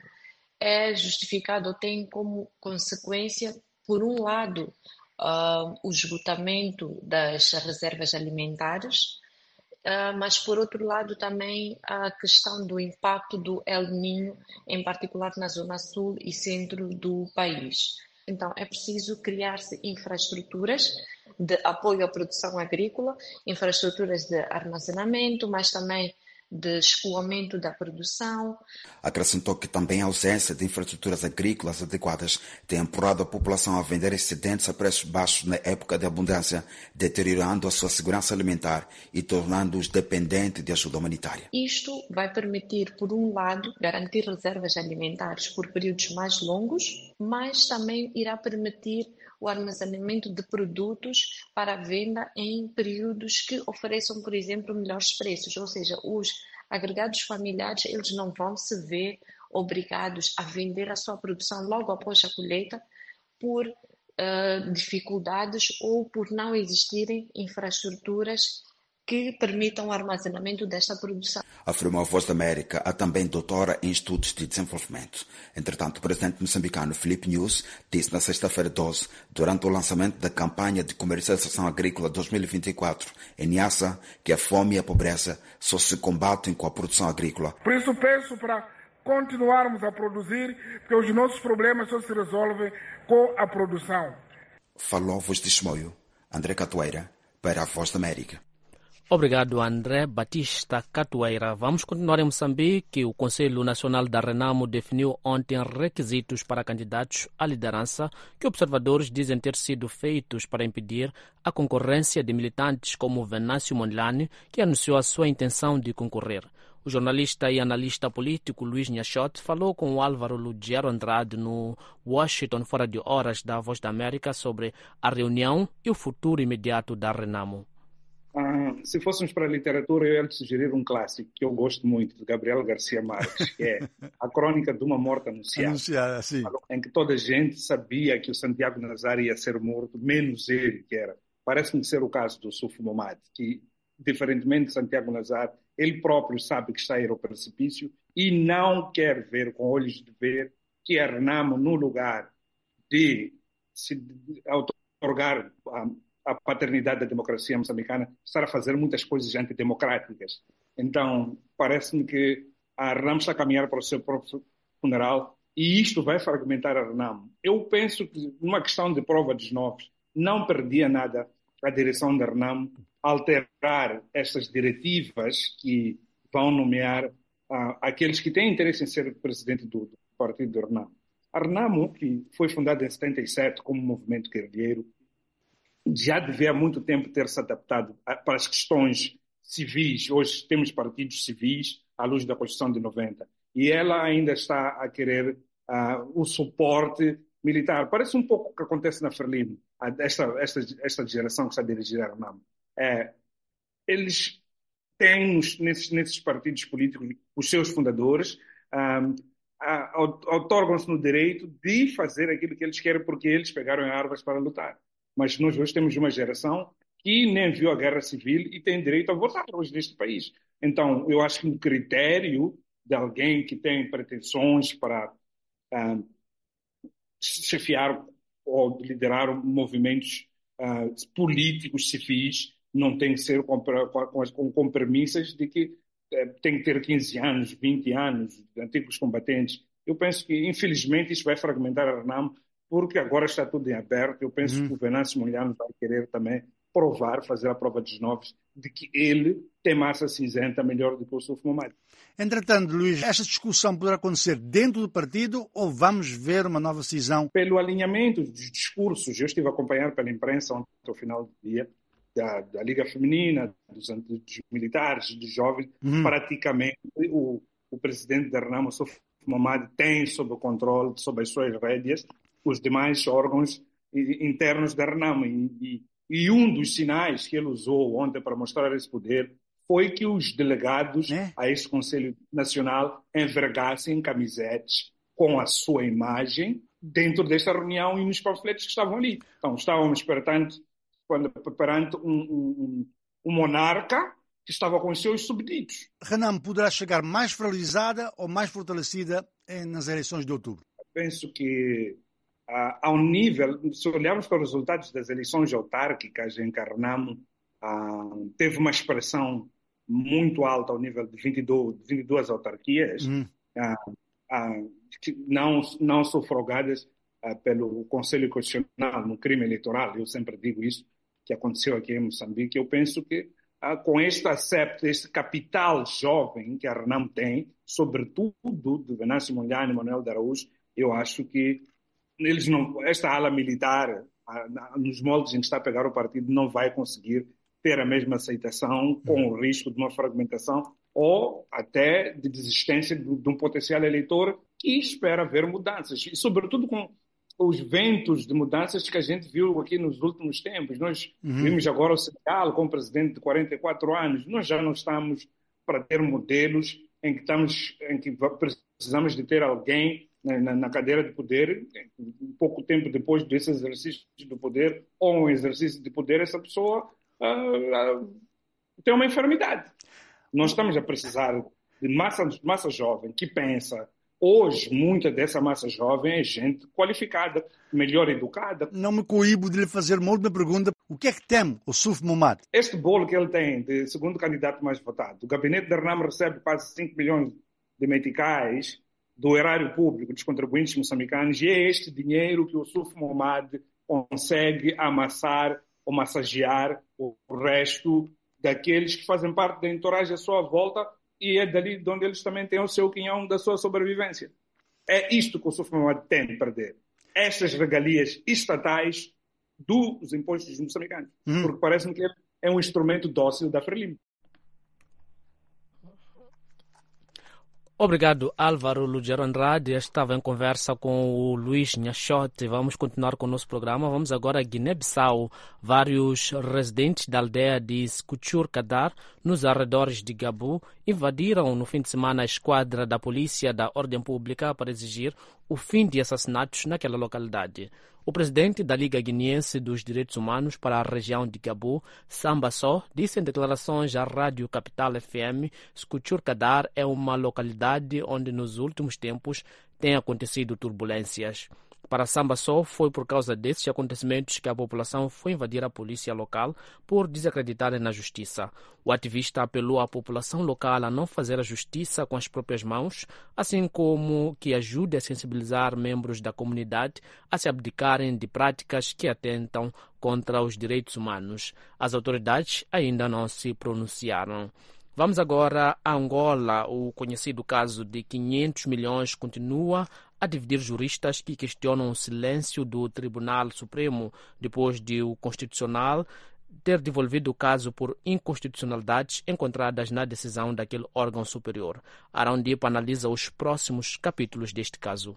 é justificado ou tem como consequência, por um lado, uh, o esgotamento das reservas alimentares, uh, mas por outro lado também a questão do impacto do El Niño, em particular na zona sul e centro do país. Então é preciso criar-se infraestruturas de apoio à produção agrícola, infraestruturas de armazenamento, mas também de escoamento da produção. Acrescentou que também a ausência de infraestruturas agrícolas adequadas tem empurrado a população a vender excedentes a preços baixos na época de abundância, deteriorando a sua segurança alimentar e tornando-os dependentes de ajuda humanitária. Isto vai permitir, por um lado, garantir reservas alimentares por períodos mais longos, mas também irá permitir o armazenamento de produtos para venda em períodos que ofereçam, por exemplo, melhores preços, ou seja, os agregados familiares eles não vão se ver obrigados a vender a sua produção logo após a colheita por uh, dificuldades ou por não existirem infraestruturas que permitam o armazenamento desta produção. Afirmou a Voz da América, a também doutora em Estudos de Desenvolvimento. Entretanto, o presidente moçambicano Filipe Nunes disse na sexta-feira doze, durante o lançamento da campanha de comercialização agrícola dois mil e vinte e quatro, em Niassa, que a fome e a pobreza só se combatem com a produção agrícola. Por isso peço para continuarmos a produzir, porque os nossos problemas só se resolvem com a produção. Falou a Voz de Chimoio, André Catueira, para a Voz da América. Obrigado, André Batista Catueira. Vamos continuar em Moçambique. O Conselho Nacional da Renamo definiu ontem requisitos para candidatos à liderança que observadores dizem ter sido feitos para impedir a concorrência de militantes como Venâncio Mondlane, que anunciou a sua intenção de concorrer. O jornalista e analista político Luís Nhachote falou com o Álvaro Lugiero Andrade no Washington Fora de Horas da Voz da América sobre a reunião e o futuro imediato da Renamo. Ah, se fôssemos para a literatura, eu ia sugerir um clássico que eu gosto muito, de Gabriel Garcia Marques, que é A Crônica de uma Morte Anunciada, Anunciada sim. em que toda a gente sabia que o Santiago Nazário ia ser morto, menos ele, que era Parece-me ser o caso do Suf Momad, que, diferentemente de Santiago Nazar, ele próprio sabe que está a ir ao precipício e não quer ver com olhos de ver que a Renamo, no lugar de se otorgar a, a paternidade da democracia moçambicana, está a fazer muitas coisas antidemocráticas. Então, parece-me que a Renamo está a caminhar para o seu próprio funeral e isto vai fragmentar a Renamo. Eu penso que, numa questão de prova dos novos, não perdia nada a direção da Renamo alterar estas diretivas que vão nomear uh, aqueles que têm interesse em ser presidente do, do partido do Renamo. A Renamo, que foi fundada em setenta e sete como movimento guerrilheiro, já devia há muito tempo ter se adaptado a, para as questões civis. Hoje temos partidos civis à luz da Constituição de noventa. E ela ainda está a querer uh, o suporte militar. Parece um pouco o que acontece na Frelimo, esta, esta, esta geração que está a dirigir a Renamo. É, eles têm nesses, nesses partidos políticos os seus fundadores, um, otorgam-se no direito de fazer aquilo que eles querem porque eles pegaram armas para lutar. Mas nós hoje temos uma geração que nem viu a guerra civil e tem direito a votar hoje neste país. Então, eu acho que o critério de alguém que tem pretensões para um, chefiar ou liderar movimentos uh, políticos civis não tem que ser com, com, com, com premissas de que uh, tem que ter quinze anos, vinte anos, de antigos combatentes. Eu penso que, infelizmente, isso vai fragmentar a Renamo, porque agora está tudo em aberto. Eu penso hum. que o Venâncio Mondlane vai querer também provar, fazer a prova dos novos, de que ele tem massa cinzenta melhor do que o Suf Momad. Entretanto, Luís, esta discussão poderá acontecer dentro do partido ou vamos ver uma nova cisão? Pelo alinhamento dos discursos, eu estive a acompanhar pela imprensa ontem ao final do dia, da, da Liga Feminina, dos, dos militares, dos jovens, uhum. praticamente o, o presidente da Renamo, Suf Momad, tem sob o controle, sob as suas rédeas, os demais órgãos internos da Renamo. E, e, e um dos sinais que ele usou ontem para mostrar esse poder foi que os delegados é? a esse Conselho Nacional envergassem camisetes com a sua imagem dentro desta reunião e nos panfletos que estavam ali. Então, estávamos perante, quando, perante um, um, um monarca que estava com os seus súbditos. Renamo poderá chegar mais fragilizada ou mais fortalecida nas eleições de outubro? Penso que, uh, ao nível, se olharmos para os resultados das eleições autárquicas em que a Renamo uh, teve uma expressão muito alta ao nível de vinte e dois, vinte e duas autarquias, hum. uh, uh, não, não sufragadas uh, pelo Conselho Constitucional no crime eleitoral. Eu sempre digo isso, que aconteceu aqui em Moçambique. Eu penso que uh, com este acepto, este capital jovem que a Renamo tem, sobretudo de Venâncio Mondlane e Manuel de Araújo, eu acho que eles não, esta ala militar, uh, nos moldes em que está a pegar o partido, não vai conseguir ter a mesma aceitação, com o risco de uma fragmentação ou até de desistência de, de um potencial eleitor que espera ver mudanças. E, sobretudo, com os ventos de mudanças que a gente viu aqui nos últimos tempos. Nós uhum. vimos agora o Senegal com um presidente de quarenta e quatro anos. Nós já não estamos para ter modelos em que, estamos, em que precisamos de ter alguém na, na, na cadeira de poder, um pouco tempo depois desse exercício do poder, ou um exercício de poder, essa pessoa Uh, uh, tem uma enfermidade. Nós estamos a precisar de massa, massa jovem que pensa. Hoje, muita dessa massa jovem é gente qualificada, melhor educada. Não me coíbo de lhe fazer uma última pergunta. O que é que teme o Suf Momad? Este bolo que ele tem de segundo candidato mais votado. O gabinete da Renamo recebe quase cinco milhões de meticais do erário público dos contribuintes moçambicanos e é este dinheiro que o Suf Momad consegue amassar ou massagear o resto daqueles que fazem parte da entourage à sua volta e é dali de onde eles também têm o seu quinhão da sua sobrevivência. É isto que o Suf Momad tem de perder. Estas regalias estatais dos impostos moçambicanos. Hum. Porque parece-me que ele é um instrumento dócil da Frelimo. Obrigado, Álvaro Lugero Andrade. Estava em conversa com o Luís Nhachote. Vamos continuar com o nosso programa. Vamos agora a Guiné-Bissau. Vários residentes da aldeia de Skuchur Kadar, nos arredores de Gabu, invadiram no fim de semana a esquadra da Polícia da Ordem Pública para exigir o fim de assassinatos naquela localidade. O presidente da Liga Guineense dos Direitos Humanos para a região de Gabu, Samba Sow, disse em declarações à Rádio Capital F M que Churkadar é uma localidade onde nos últimos tempos têm acontecido turbulências. Para Samba Sow, foi por causa desses acontecimentos que a população foi invadir a polícia local por desacreditarem na justiça. O ativista apelou à população local a não fazer a justiça com as próprias mãos, assim como que ajude a sensibilizar membros da comunidade a se abdicarem de práticas que atentam contra os direitos humanos. As autoridades ainda não se pronunciaram. Vamos agora a Angola. O conhecido caso de quinhentos milhões continua a dividir juristas que questionam o silêncio do Tribunal Supremo depois de o Constitucional ter devolvido o caso por inconstitucionalidades encontradas na decisão daquele órgão superior. Arão Dipa analisa os próximos capítulos deste caso.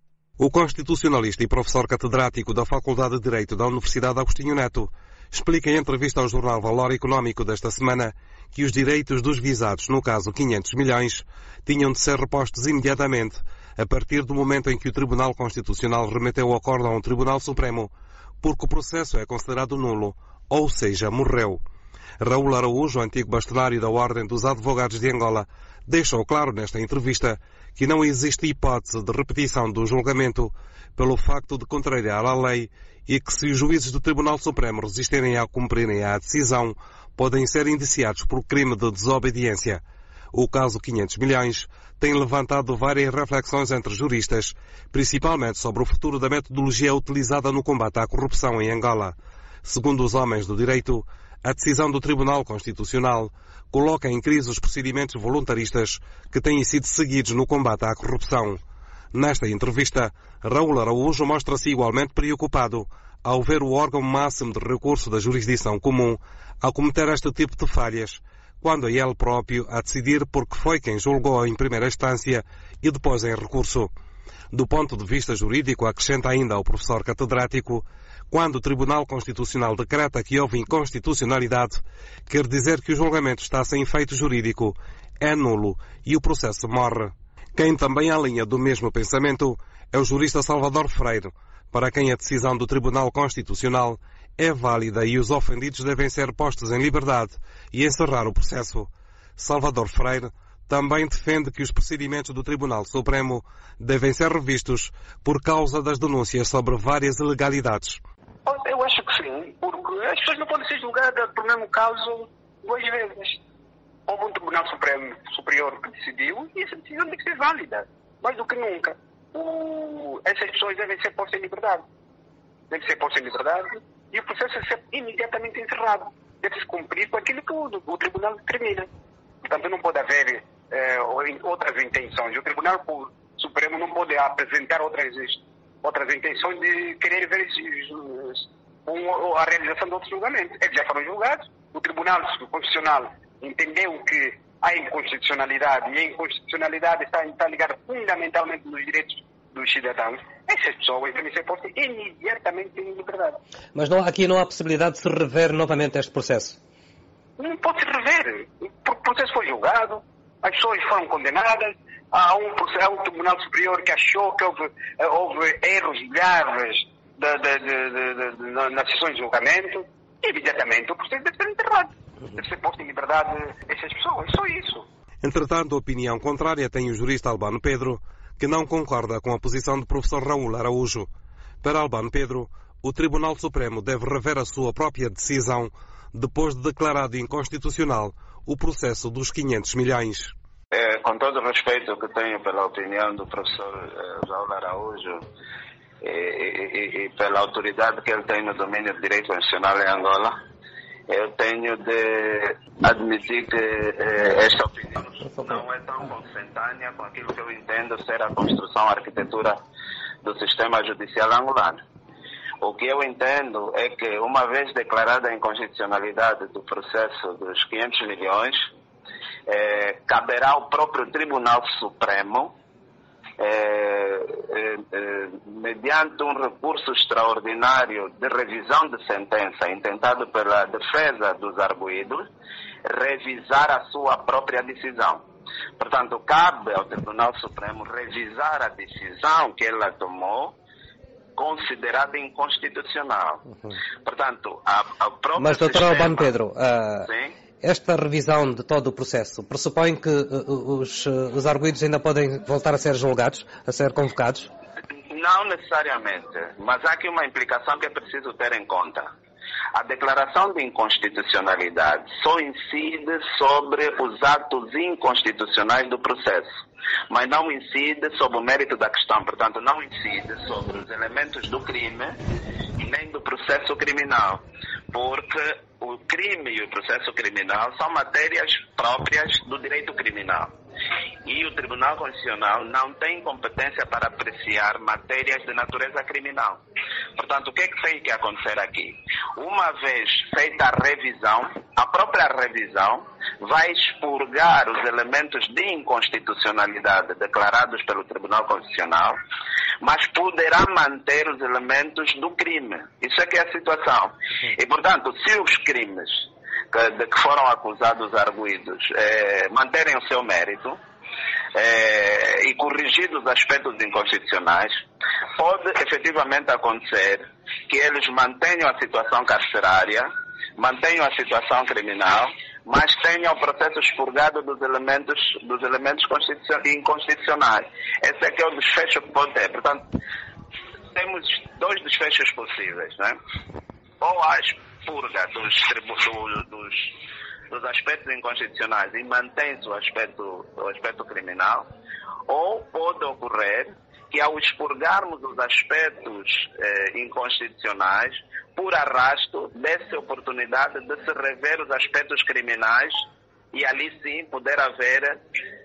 O constitucionalista e professor catedrático da Faculdade de Direito da Universidade Agostinho Neto explica em entrevista ao jornal Valor Económico desta semana que os direitos dos visados, no caso quinhentos milhões, tinham de ser repostos imediatamente, a partir do momento em que o Tribunal Constitucional remeteu o acórdão ao Tribunal Supremo, porque o processo é considerado nulo, ou seja, morreu. Raul Araújo, antigo bastonário da Ordem dos Advogados de Angola, deixou claro nesta entrevista que não existe hipótese de repetição do julgamento pelo facto de contrariar a lei e que, se os juízes do Tribunal Supremo resistirem a cumprirem a decisão, podem ser indiciados por crime de desobediência. O caso quinhentos milhões tem levantado várias reflexões entre juristas, principalmente sobre o futuro da metodologia utilizada no combate à corrupção em Angola. Segundo os homens do direito, a decisão do Tribunal Constitucional coloca em crise os procedimentos voluntaristas que têm sido seguidos no combate à corrupção. Nesta entrevista, Raul Araújo mostra-se igualmente preocupado ao ver o órgão máximo de recurso da jurisdição comum a cometer este tipo de falhas, quando é ele próprio a decidir porque foi quem julgou em primeira instância e depois em recurso. Do ponto de vista jurídico, acrescenta ainda o professor catedrático, quando o Tribunal Constitucional decreta que houve inconstitucionalidade, quer dizer que o julgamento está sem efeito jurídico, é nulo e o processo morre. Quem também alinha do mesmo pensamento é o jurista Salvador Freire, para quem a decisão do Tribunal Constitucional é válida e os ofendidos devem ser postos em liberdade e encerrar o processo. Salvador Freire também defende que os procedimentos do Tribunal Supremo devem ser revistos por causa das denúncias sobre várias ilegalidades. Eu acho que sim, porque as pessoas não podem ser julgadas por mesmo caso duas vezes. Houve um Tribunal Supremo Superior que decidiu e essa decisão tem que ser válida, mais do que nunca. O... Essas pessoas devem ser postas em liberdade. Devem ser postas em liberdade e o processo deve ser imediatamente encerrado. Deve-se cumprir com aquilo que o, o Tribunal determina. Portanto, não pode haver eh, outras intenções. O Tribunal Supremo não pode apresentar outras, outras intenções de querer ver um, a realização de outros julgamentos. Eles já foram julgados. O Tribunal Constitucional entendeu que há inconstitucionalidade e a inconstitucionalidade está, está ligada fundamentalmente nos direitos dos cidadãos. Essas pessoas devem ser postas imediatamente em liberdade. Mas não, aqui não há possibilidade de se rever novamente este processo? Não pode se rever. O processo foi julgado, as pessoas foram condenadas, há um, há um Tribunal Superior que achou que houve, houve erros graves de, de, de, de, de, nas sessões de julgamento, e imediatamente o processo deve ser enterrado. Deve ser posto em liberdade essas pessoas, só isso. Entretanto, a opinião contrária tem o jurista Albano Pedro, que não concorda com a posição do professor Raul Araújo. Para Albano Pedro, o Tribunal Supremo deve rever a sua própria decisão depois de declarado inconstitucional o processo dos quinhentos milhões. É, com todo o respeito que tenho pela opinião do professor eh, Raul Araújo e, e, e pela autoridade que ele tem no domínio do direito constitucional em Angola, eu tenho de admitir que eh, esta opinião não é tão consentânea com aquilo que eu entendo ser a construção, a arquitetura do sistema judicial angolano. O que eu entendo é que, uma vez declarada a inconstitucionalidade do processo dos quinhentos milhões, eh, caberá ao próprio Tribunal Supremo, eh, eh, eh, mediante um recurso extraordinário de revisão de sentença intentado pela defesa dos arguidos, revisar a sua própria decisão. Portanto, cabe ao Tribunal Supremo revisar a decisão que ela tomou considerada inconstitucional. Uhum. Portanto, a, a própria Mas, doutor sistema... Albano Pedro, uh, Sim? esta revisão de todo o processo pressupõe que uh, os, uh, os arguidos ainda podem voltar a ser julgados, a ser convocados? Não necessariamente, mas há aqui uma implicação que é preciso ter em conta. A declaração de inconstitucionalidade só incide sobre os atos inconstitucionais do processo, mas não incide sobre o mérito da questão, portanto não incide sobre os elementos do crime nem do processo criminal, porque o crime e o processo criminal são matérias próprias do direito criminal. E o Tribunal Constitucional não tem competência para apreciar matérias de natureza criminal. Portanto, o que é que tem que acontecer aqui? Uma vez feita a revisão, a própria revisão vai expurgar os elementos de inconstitucionalidade declarados pelo Tribunal Constitucional, mas poderá manter os elementos do crime. Isso é que é a situação. E, portanto, se os crimes de que foram acusados os arguidos é, manterem o seu mérito é, e corrigir os aspectos inconstitucionais, pode efetivamente acontecer que eles mantenham a situação carcerária, mantenham a situação criminal, mas tenham o processo expurgado dos elementos, dos elementos inconstitucionais. Esse é que é o desfecho que pode ter. Portanto, temos dois desfechos possíveis, né? Ou a expurga dos, do, dos, dos aspectos inconstitucionais e mantém-se o aspecto, o aspecto criminal, ou pode ocorrer que ao expurgarmos os aspectos eh, inconstitucionais, por arrasto, dê-se oportunidade de se rever os aspectos criminais e ali sim poder haver,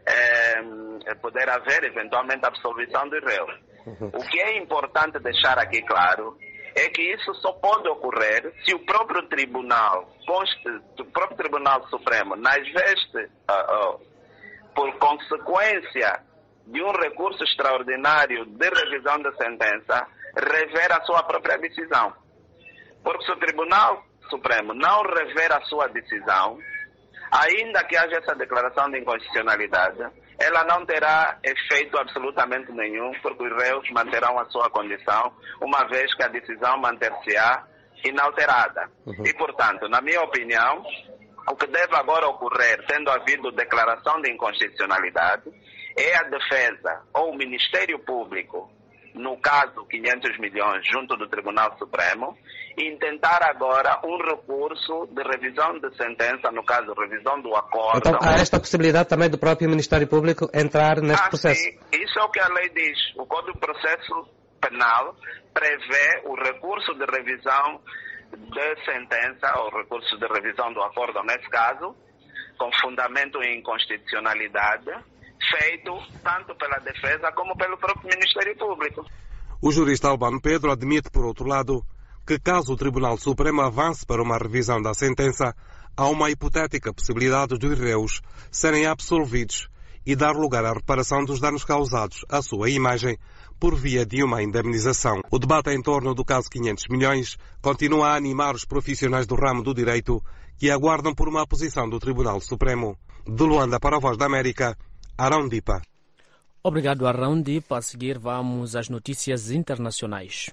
eh, poder haver eventualmente a absolvição do réu. Uhum. O que é importante deixar aqui claro é que isso só pode ocorrer se o próprio Tribunal, o próprio Tribunal Supremo, nas vestes, uh, uh, por consequência de um recurso extraordinário de revisão da sentença, rever a sua própria decisão. Porque se o Tribunal Supremo não rever a sua decisão, ainda que haja essa declaração de inconstitucionalidade, ela não terá efeito absolutamente nenhum, porque os réus manterão a sua condição, uma vez que a decisão manter-se-á inalterada. Uhum. E, portanto, na minha opinião, o que deve agora ocorrer, tendo havido declaração de inconstitucionalidade, é a defesa ou o Ministério Público, no caso quinhentos milhões, junto do Tribunal Supremo, e tentar agora um recurso de revisão de sentença, no caso, revisão do acordo. Então há esta possibilidade também do próprio Ministério Público entrar neste ah, processo? Sim. Isso é o que a lei diz. O Código de Processo Penal prevê o recurso de revisão de sentença, ou recurso de revisão do acordo, nesse caso, com fundamento em inconstitucionalidade, feito tanto pela defesa como pelo próprio Ministério Público. O jurista Albano Pedro admite, por outro lado, que caso o Tribunal Supremo avance para uma revisão da sentença, há uma hipotética possibilidade dos réus serem absolvidos e dar lugar à reparação dos danos causados à sua imagem por via de uma indemnização. O debate em torno do caso quinhentos milhões continua a animar os profissionais do ramo do direito que aguardam por uma posição do Tribunal Supremo. De Luanda para a Voz da América, Arão Dipa. Obrigado, Arão Dipa. A seguir vamos às notícias internacionais.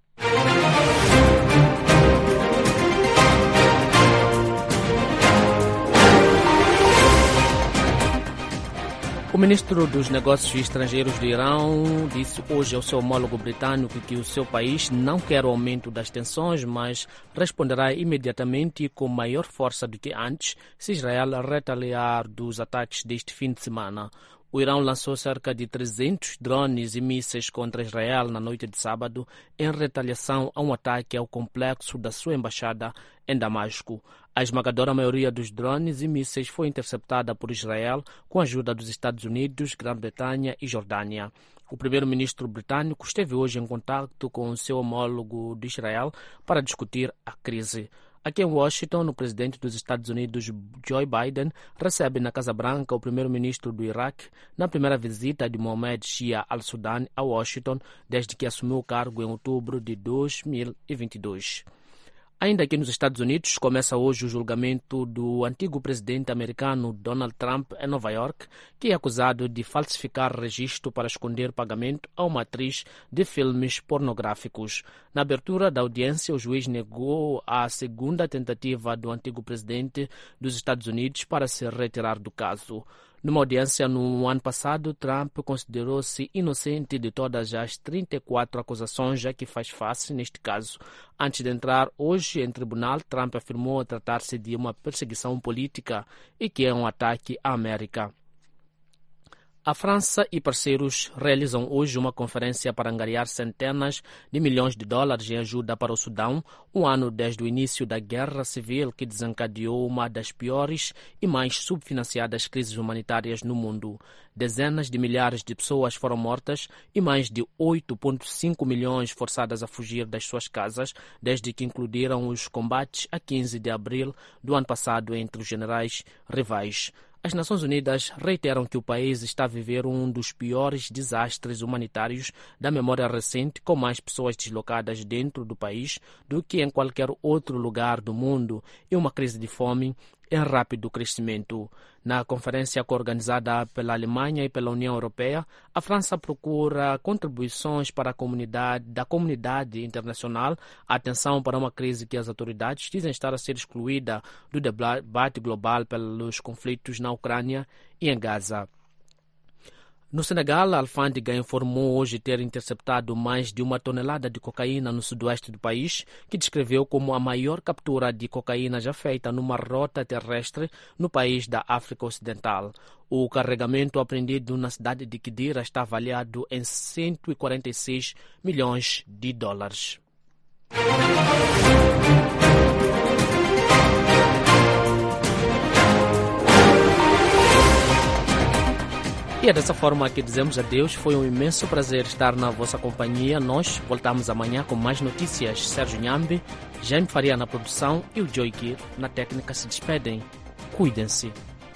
O ministro dos Negócios Estrangeiros do Irão disse hoje ao seu homólogo britânico que o seu país não quer o aumento das tensões, mas responderá imediatamente com maior força do que antes se Israel retaliar dos ataques deste fim de semana. O Irão lançou cerca de trezentos drones e mísseis contra Israel na noite de sábado, em retaliação a um ataque ao complexo da sua embaixada em Damasco. A esmagadora maioria dos drones e mísseis foi interceptada por Israel com a ajuda dos Estados Unidos, Grã-Bretanha e Jordânia. O primeiro-ministro britânico esteve hoje em contato com o seu homólogo de Israel para discutir a crise. Aqui em Washington, o presidente dos Estados Unidos, Joe Biden, recebe na Casa Branca o primeiro-ministro do Iraque na primeira visita de Mohamed Shia al-Sudan a Washington desde que assumiu o cargo em outubro de dois mil e vinte e dois. Ainda aqui nos Estados Unidos, começa hoje o julgamento do antigo presidente americano Donald Trump em Nova York, que é acusado de falsificar registro para esconder pagamento a uma atriz de filmes pornográficos. Na abertura da audiência, o juiz negou a segunda tentativa do antigo presidente dos Estados Unidos para se retirar do caso. Numa audiência no ano passado, Trump considerou-se inocente de todas as trinta e quatro acusações a que faz face neste caso. Antes de entrar hoje em tribunal, Trump afirmou tratar-se de uma perseguição política e que é um ataque à América. A França e parceiros realizam hoje uma conferência para angariar centenas de milhões de dólares em ajuda para o Sudão, um ano desde o início da guerra civil que desencadeou uma das piores e mais subfinanciadas crises humanitárias no mundo. Dezenas de milhares de pessoas foram mortas e mais de oito vírgula cinco milhões forçadas a fugir das suas casas desde que incluíram os combates a quinze de abril do ano passado entre os generais rivais. As Nações Unidas reiteram que o país está a viver um dos piores desastres humanitários da memória recente, com mais pessoas deslocadas dentro do país do que em qualquer outro lugar do mundo e uma crise de fome em rápido crescimento. Na conferência organizada pela Alemanha e pela União Europeia, a França procura contribuições para a comunidade, da comunidade internacional, atenção para uma crise que as autoridades dizem estar a ser excluída do debate global pelos conflitos na Ucrânia e em Gaza. No Senegal, a alfândega informou hoje ter interceptado mais de uma tonelada de cocaína no sudoeste do país, que descreveu como a maior captura de cocaína já feita numa rota terrestre no país da África Ocidental. O carregamento apreendido na cidade de Kidira está avaliado em cento e quarenta e seis milhões de dólares. E é dessa forma que dizemos adeus. Foi um imenso prazer estar na vossa companhia. Nós voltamos amanhã com mais notícias. Sérgio Nhambe, Jaime Faria na produção e o Joy Kir na técnica se despedem. Cuidem-se.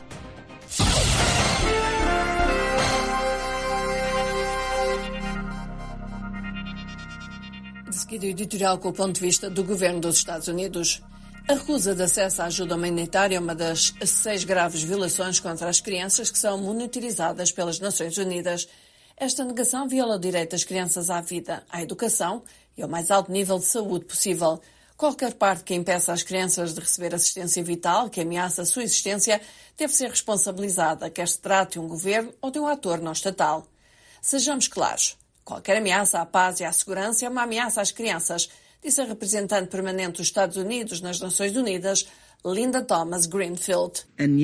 De seguida, o editorial com o ponto de vista do governo dos Estados Unidos. A recusa de acesso à ajuda humanitária é uma das seis graves violações contra as crianças que são monitorizadas pelas Nações Unidas. Esta negação viola o direito das crianças à vida, à educação e ao mais alto nível de saúde possível. Qualquer parte que impeça as crianças de receber assistência vital, que ameaça a sua existência, deve ser responsabilizada, quer se trate de um governo ou de um ator não estatal. Sejamos claros, qualquer ameaça à paz e à segurança é uma ameaça às crianças, disse a representante permanente dos Estados Unidos nas Nações Unidas, Linda Thomas-Greenfield.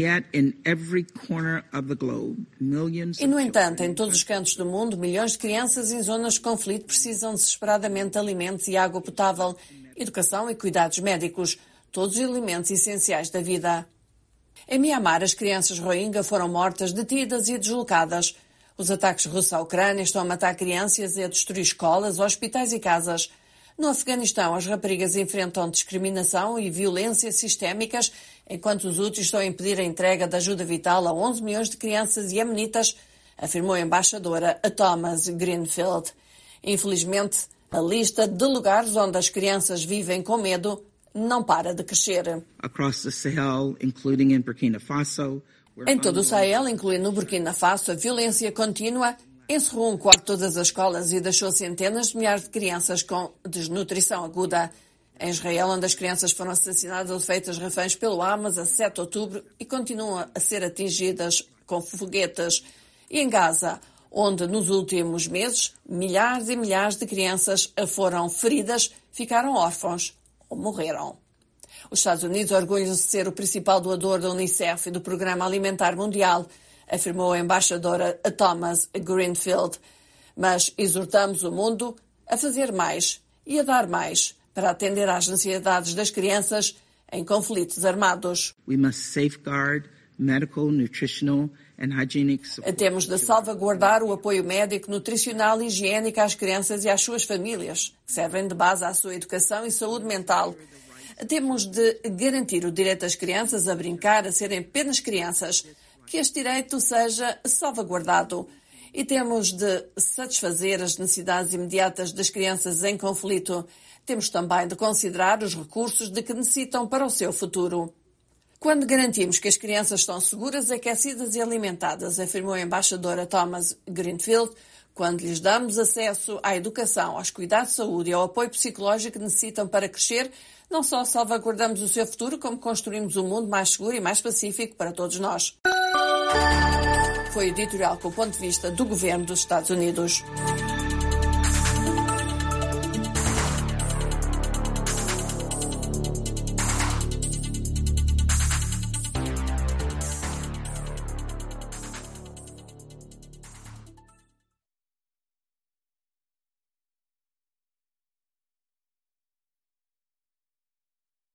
E, no entanto, em todos os cantos do mundo, milhões de crianças em zonas de conflito precisam desesperadamente de alimentos e água potável, educação e cuidados médicos, todos os elementos essenciais da vida. Em Mianmar, as crianças Rohingya foram mortas, detidas e deslocadas. Os ataques russos à Ucrânia estão a matar crianças e a destruir escolas, hospitais e casas. No Afeganistão, as raparigas enfrentam discriminação e violência sistémicas, enquanto os úteis estão a impedir a entrega de ajuda vital a onze milhões de crianças iemenitas, afirmou a embaixadora a Thomas Greenfield. Infelizmente, a lista de lugares onde as crianças vivem com medo não para de crescer. Across the Sahel, including in Burkina Faso, em todo o Sahel, incluindo no Burkina Faso, a violência contínua encerrou um quarto de todas as escolas e deixou centenas de milhares de crianças com desnutrição aguda. Em Israel, onde as crianças foram assassinadas ou feitas reféns pelo Hamas a sete de outubro e continuam a ser atingidas com foguetes. E em Gaza, onde nos últimos meses milhares e milhares de crianças foram feridas, ficaram órfãos ou morreram. Os Estados Unidos orgulham-se de ser o principal doador da Unicef e do Programa Alimentar Mundial, afirmou a embaixadora Thomas Greenfield. Mas exortamos o mundo a fazer mais e a dar mais para atender às necessidades das crianças em conflitos armados. We must safeguard medical, nutritional and hygienic support. Temos de salvaguardar o apoio médico, nutricional e higiênico às crianças e às suas famílias, que servem de base à sua educação e saúde mental. Temos de garantir o direito das crianças a brincar, a serem apenas crianças, que este direito seja salvaguardado. E temos de satisfazer as necessidades imediatas das crianças em conflito. temos também de considerar os recursos de que necessitam para o seu futuro. Quando garantimos que as crianças estão seguras, aquecidas e alimentadas, afirmou a embaixadora Thomas Greenfield, quando lhes damos acesso à educação, aos cuidados de saúde e ao apoio psicológico que necessitam para crescer, não só salvaguardamos o seu futuro, como construímos um mundo mais seguro e mais pacífico para todos nós. Foi o editorial com o ponto de vista do governo dos Estados Unidos.